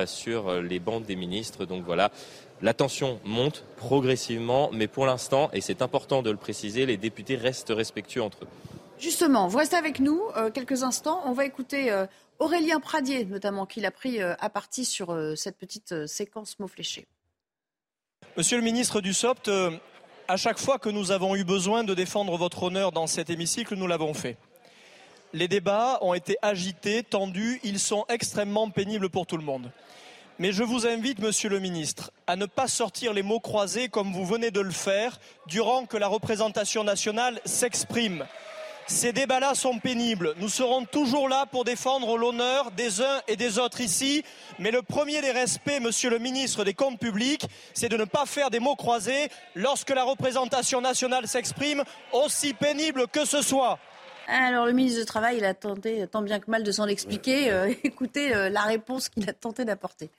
sur les bancs des ministres. Donc voilà, la tension monte progressivement, mais pour l'instant, et c'est important de le préciser, les députés restent respectueux entre eux. Justement, vous restez avec nous quelques instants. On va écouter Aurélien Pradier, notamment, qui l'a pris à partie sur cette petite séquence mots fléchés. Monsieur le ministre Dussopt, à chaque fois que nous avons eu besoin de défendre votre honneur dans cet hémicycle, nous l'avons fait. Les débats ont été agités, tendus, ils sont extrêmement pénibles pour tout le monde. Mais je vous invite, monsieur le ministre, à ne pas sortir les mots croisés comme vous venez de le faire durant que la représentation nationale s'exprime. Ces débats-là sont pénibles. Nous serons toujours là pour défendre l'honneur des uns et des autres ici. Mais le premier des respects, monsieur le ministre des Comptes publics, c'est de ne pas faire des mots croisés lorsque la représentation nationale s'exprime, aussi pénible que ce soit. Alors, le ministre du Travail, il a tenté tant bien que mal de s'en expliquer. Écoutez la réponse qu'il a tenté d'apporter.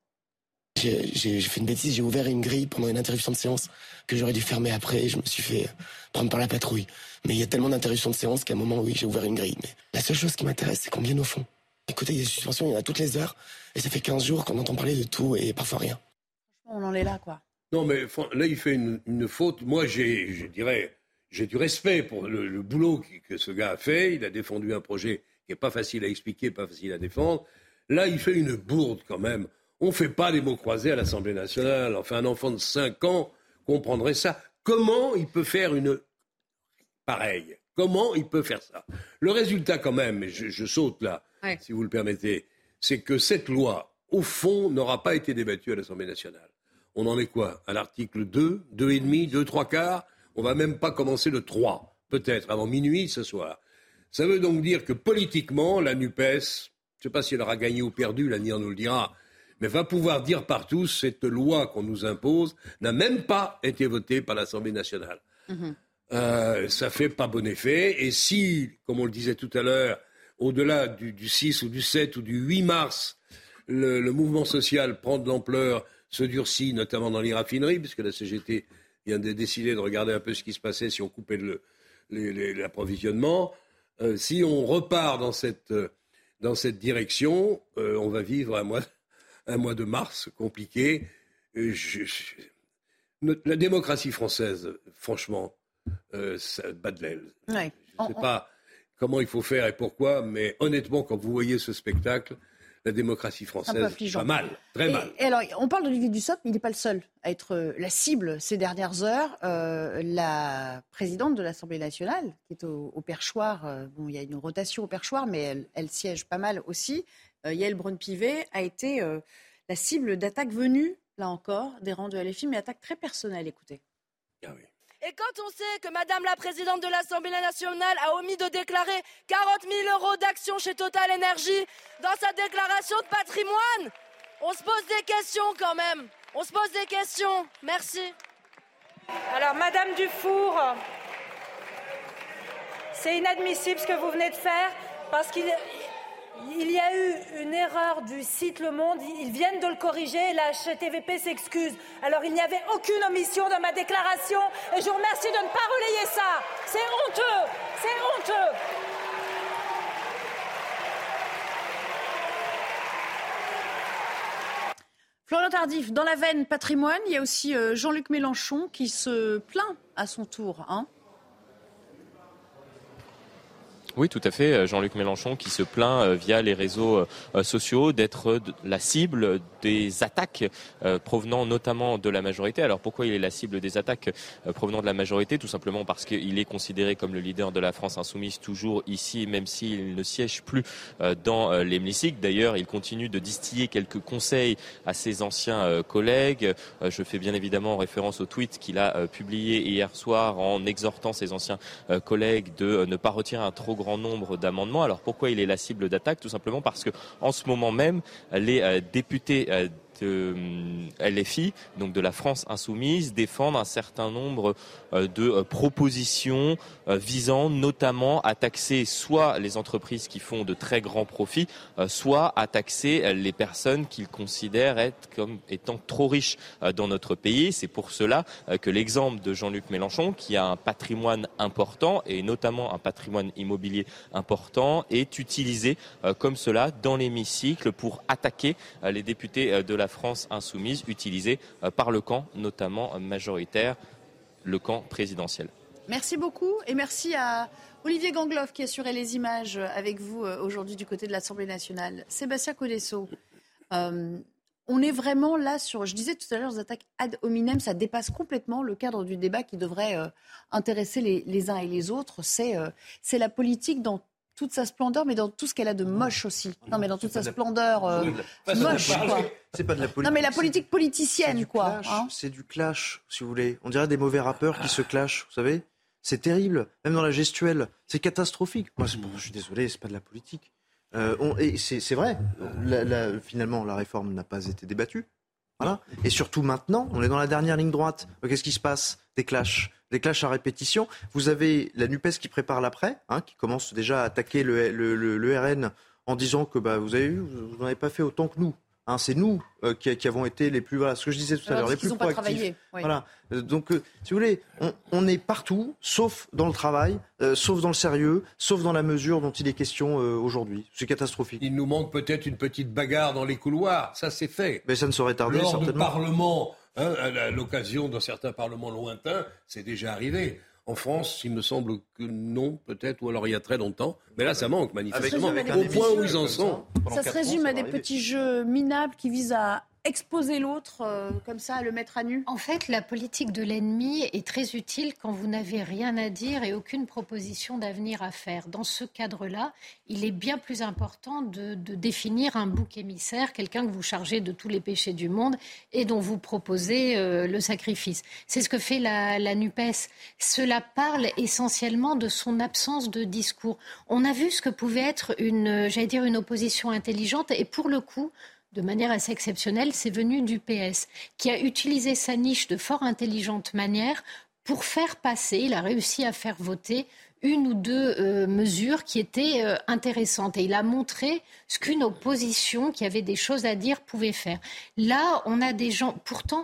J'ai fait une bêtise, j'ai ouvert une grille pendant une interruption de séance que j'aurais dû fermer après. Je me suis fait prendre par la patrouille. Mais il y a tellement d'interruptions de séance qu'à un moment, oui, j'ai ouvert une grille. Mais la seule chose qui m'intéresse, c'est qu'on vienne au fond. Écoutez, il y a des suspensions, il y en a toutes les heures. Et ça fait 15 jours qu'on entend parler de tout et parfois rien. On en est là, quoi. Non, mais là, il fait une faute. Moi, j'ai du respect pour le boulot que ce gars a fait. Il a défendu un projet qui n'est pas facile à expliquer, pas facile à défendre. Là, il fait une bourde quand même. On ne fait pas des mots croisés à l'Assemblée nationale. Enfin, un enfant de 5 ans comprendrait ça. Comment il peut faire une pareille ? Comment il peut faire ça ? Le résultat quand même, et je saute là, si vous le permettez, c'est que cette loi, au fond, n'aura pas été débattue à l'Assemblée nationale. On en est quoi ? À l'article 2, 2,5, 2, 3 quarts ? On ne va même pas commencer le 3, peut-être, avant minuit ce soir. Ça veut donc dire que politiquement, la NUPES, je ne sais pas si elle aura gagné ou perdu, l'avenir nous le dira, mais va pouvoir dire partout, cette loi qu'on nous impose n'a même pas été votée par l'Assemblée nationale. Ça fait pas bon effet. Et si, comme on le disait tout à l'heure, au-delà du 6 ou du 7 ou du 8 mars, le mouvement social prend de l'ampleur, se durcit, notamment dans les raffineries, puisque la CGT vient de décider de regarder un peu ce qui se passait si on coupait l'approvisionnement. Si on repart dans cette direction, on va vivre un mois de mars compliqué. La démocratie française, franchement, ça bat de l'aile. Ouais. Je ne sais pas comment il faut faire et pourquoi, mais honnêtement, quand vous voyez ce spectacle, la démocratie française va mal, très mal. Et alors, on parle d'Olivier Dussopt, mais il n'est pas le seul à être la cible ces dernières heures. La présidente de l'Assemblée nationale, qui est au perchoir, il y a une rotation au perchoir, mais elle siège pas mal aussi. Yaël Braun-Pivet a été la cible d'attaques venues, là encore, des rangs de LFI, mais attaques très personnelles, écoutez. Ah oui. Et quand on sait que Madame la Présidente de l'Assemblée nationale a omis de déclarer 40 000 € d'actions chez Total Energy dans sa déclaration de patrimoine, on se pose des questions quand même. On se pose des questions. Merci. Alors, Madame Dufour, c'est inadmissible ce que vous venez de faire parce qu'il y a eu une erreur du site Le Monde. Ils viennent de le corriger et la HTVP s'excuse. Alors, il n'y avait aucune omission dans ma déclaration et je vous remercie de ne pas relayer ça. C'est honteux. C'est honteux. Florian Tardif, dans la veine patrimoine, il y a aussi Jean-Luc Mélenchon qui se plaint à son tour. Oui, tout à fait. Jean-Luc Mélenchon qui se plaint via les réseaux sociaux d'être la cible des attaques provenant notamment de la majorité. Alors pourquoi il est la cible des attaques provenant de la majorité ? Tout simplement parce qu'il est considéré comme le leader de la France insoumise toujours ici, même s'il ne siège plus dans l'hémicycle. D'ailleurs, il continue de distiller quelques conseils à ses anciens collègues. Je fais bien évidemment référence au tweet qu'il a publié hier soir en exhortant ses anciens collègues de ne pas retirer un trop grand nombre d'amendements. Alors pourquoi il est la cible d'attaque ? Tout simplement parce que en ce moment même, les députés de LFI, donc de la France insoumise, défendent un certain nombre de propositions visant notamment à taxer soit les entreprises qui font de très grands profits, soit à taxer les personnes qu'ils considèrent être comme étant trop riches dans notre pays. C'est pour cela que l'exemple de Jean-Luc Mélenchon, qui a un patrimoine important et notamment un patrimoine immobilier important, est utilisé comme cela dans l'hémicycle pour attaquer les députés de la France insoumise, utilisés par le camp notamment majoritaire, le camp présidentiel. Merci beaucoup et merci à Olivier Gangloff qui assurait les images avec vous aujourd'hui du côté de l'Assemblée nationale. Sébastien Codesso, on est vraiment là sur, je disais tout à l'heure, les attaques ad hominem, ça dépasse complètement le cadre du débat qui devrait intéresser les uns et les autres. C'est la politique dans toute sa splendeur, mais dans tout ce qu'elle a de moche aussi. Non, mais dans toute sa splendeur moche, quoi. C'est pas de la politique. Non, mais la politique politicienne, quoi. C'est du clash, si vous voulez. On dirait des mauvais rappeurs qui se clashent, vous savez. C'est terrible, même dans la gestuelle. C'est catastrophique. Moi, je suis désolé, c'est pas de la politique. Et c'est vrai. Finalement, la réforme n'a pas été débattue. Voilà. Et surtout maintenant, on est dans la dernière ligne droite. Qu'est-ce qui se passe ? Des clashs à répétition. Vous avez la NUPES qui prépare l'après, qui commence déjà à attaquer le RN en disant que vous avez vu, vous n'en avez pas fait autant que nous. C'est nous qui avons été les plus, voilà, ce que je disais tout à l'heure, les plus proactifs. Oui. Voilà. Donc, si vous voulez, on est partout, sauf dans le travail, sauf dans le sérieux, sauf dans la mesure dont il est question aujourd'hui. C'est catastrophique. Il nous manque peut-être une petite bagarre dans les couloirs, ça c'est fait. Mais ça ne saurait tarder, lors certainement. Lors du Parlement, à l'occasion d'un certain Parlement lointain, c'est déjà arrivé. En France, il me semble que non, peut-être, ou alors il y a très longtemps. Mais là, ça manque manifestement. Au point où ils en sont. Ça se résume à des petits jeux minables qui visent à exposer l'autre, comme ça, à le mettre à nu. En fait, la politique de l'ennemi est très utile quand vous n'avez rien à dire et aucune proposition d'avenir à faire. Dans ce cadre-là, il est bien plus important de définir un bouc émissaire, quelqu'un que vous chargez de tous les péchés du monde et dont vous proposez le sacrifice. C'est ce que fait la NUPES. Cela parle essentiellement de son absence de discours. On a vu ce que pouvait être une opposition intelligente et pour le coup, de manière assez exceptionnelle, c'est venu du PS, qui a utilisé sa niche de fort intelligente manière pour faire passer, il a réussi à faire voter une ou deux mesures qui étaient intéressantes. Et il a montré ce qu'une opposition qui avait des choses à dire pouvait faire. Là, on a des gens, pourtant,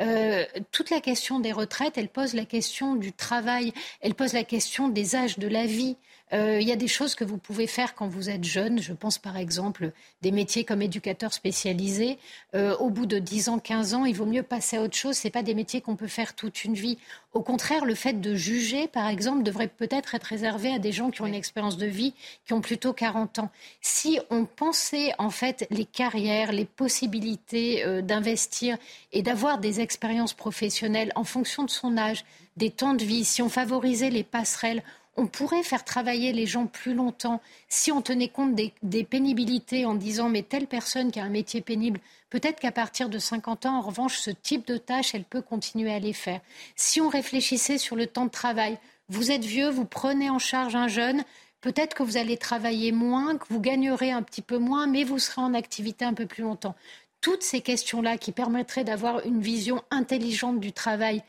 toute la question des retraites, elle pose la question du travail, elle pose la question des âges de la vie. Il y a des choses que vous pouvez faire quand vous êtes jeune. Je pense par exemple des métiers comme éducateur spécialisé. Au bout de 10 ans, 15 ans, il vaut mieux passer à autre chose. Ce n'est pas des métiers qu'on peut faire toute une vie. Au contraire, le fait de juger, par exemple, devrait peut-être être réservé à des gens qui ont une expérience de vie, qui ont plutôt 40 ans. Si on pensait en fait les carrières, les possibilités d'investir et d'avoir des expériences professionnelles en fonction de son âge, des temps de vie, si on favorisait les passerelles, on pourrait faire travailler les gens plus longtemps si on tenait compte des pénibilités en disant mais telle personne qui a un métier pénible, peut-être qu'à partir de 50 ans, en revanche, ce type de tâches, elle peut continuer à les faire. Si on réfléchissait sur le temps de travail, vous êtes vieux, vous prenez en charge un jeune, peut-être que vous allez travailler moins, que vous gagnerez un petit peu moins, mais vous serez en activité un peu plus longtemps. Toutes ces questions-là qui permettraient d'avoir une vision intelligente du travail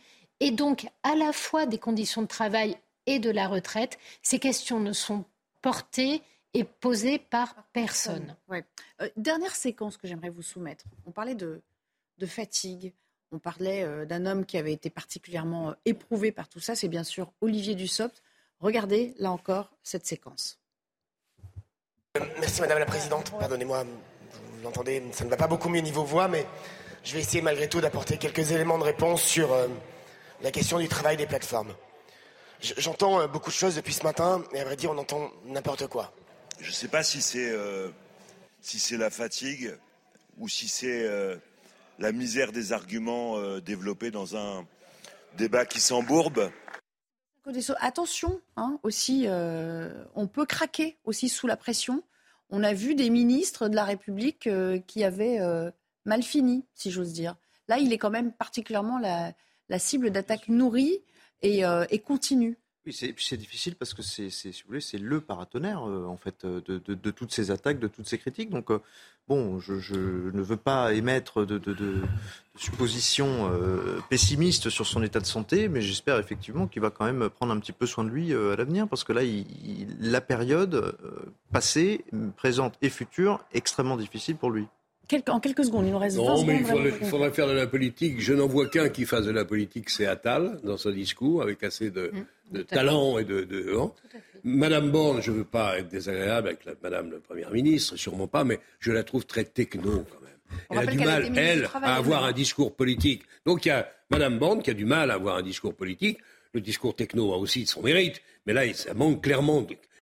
et donc à la fois des conditions de travail et de la retraite, ces questions ne sont portées et posées par personne. Ouais. Dernière séquence que j'aimerais vous soumettre. On parlait de fatigue, on parlait d'un homme qui avait été particulièrement éprouvé par tout ça. C'est bien sûr Olivier Dussopt. Regardez, là encore, cette séquence. Merci Madame la Présidente. Pardonnez-moi, vous l'entendez, ça ne va pas beaucoup mieux niveau voix, mais je vais essayer malgré tout d'apporter quelques éléments de réponse sur la question du travail des plateformes. J'entends beaucoup de choses depuis ce matin, et à vrai dire, on entend n'importe quoi. Je ne sais pas si c'est la fatigue ou si c'est la misère des arguments développés dans un débat qui s'embourbe. Attention, aussi, on peut craquer aussi sous la pression. On a vu des ministres de la République qui avaient mal fini, si j'ose dire. Là, il est quand même particulièrement la cible d'attaques nourries et continues. Oui, c'est difficile parce que si vous voulez, c'est le paratonnerre en fait de toutes ces attaques, de toutes ces critiques. Donc je ne veux pas émettre de suppositions pessimistes sur son état de santé, mais j'espère effectivement qu'il va quand même prendre un petit peu soin de lui à l'avenir, parce que là, la période passée, présente et future, extrêmement difficile pour lui. En quelques secondes, il nous reste 20 secondes. Non, mais il faudrait faire de la politique. Je n'en vois qu'un qui fasse de la politique, c'est Attal, dans son discours, avec assez de talent et de Madame Borne, je ne veux pas être désagréable avec Madame la Première ministre, sûrement pas, mais je la trouve très techno quand même. Elle a du mal, elle, à avoir un discours politique. Donc il y a Madame Borne qui a du mal à avoir un discours politique. Le discours techno a aussi son mérite, mais là, ça manque clairement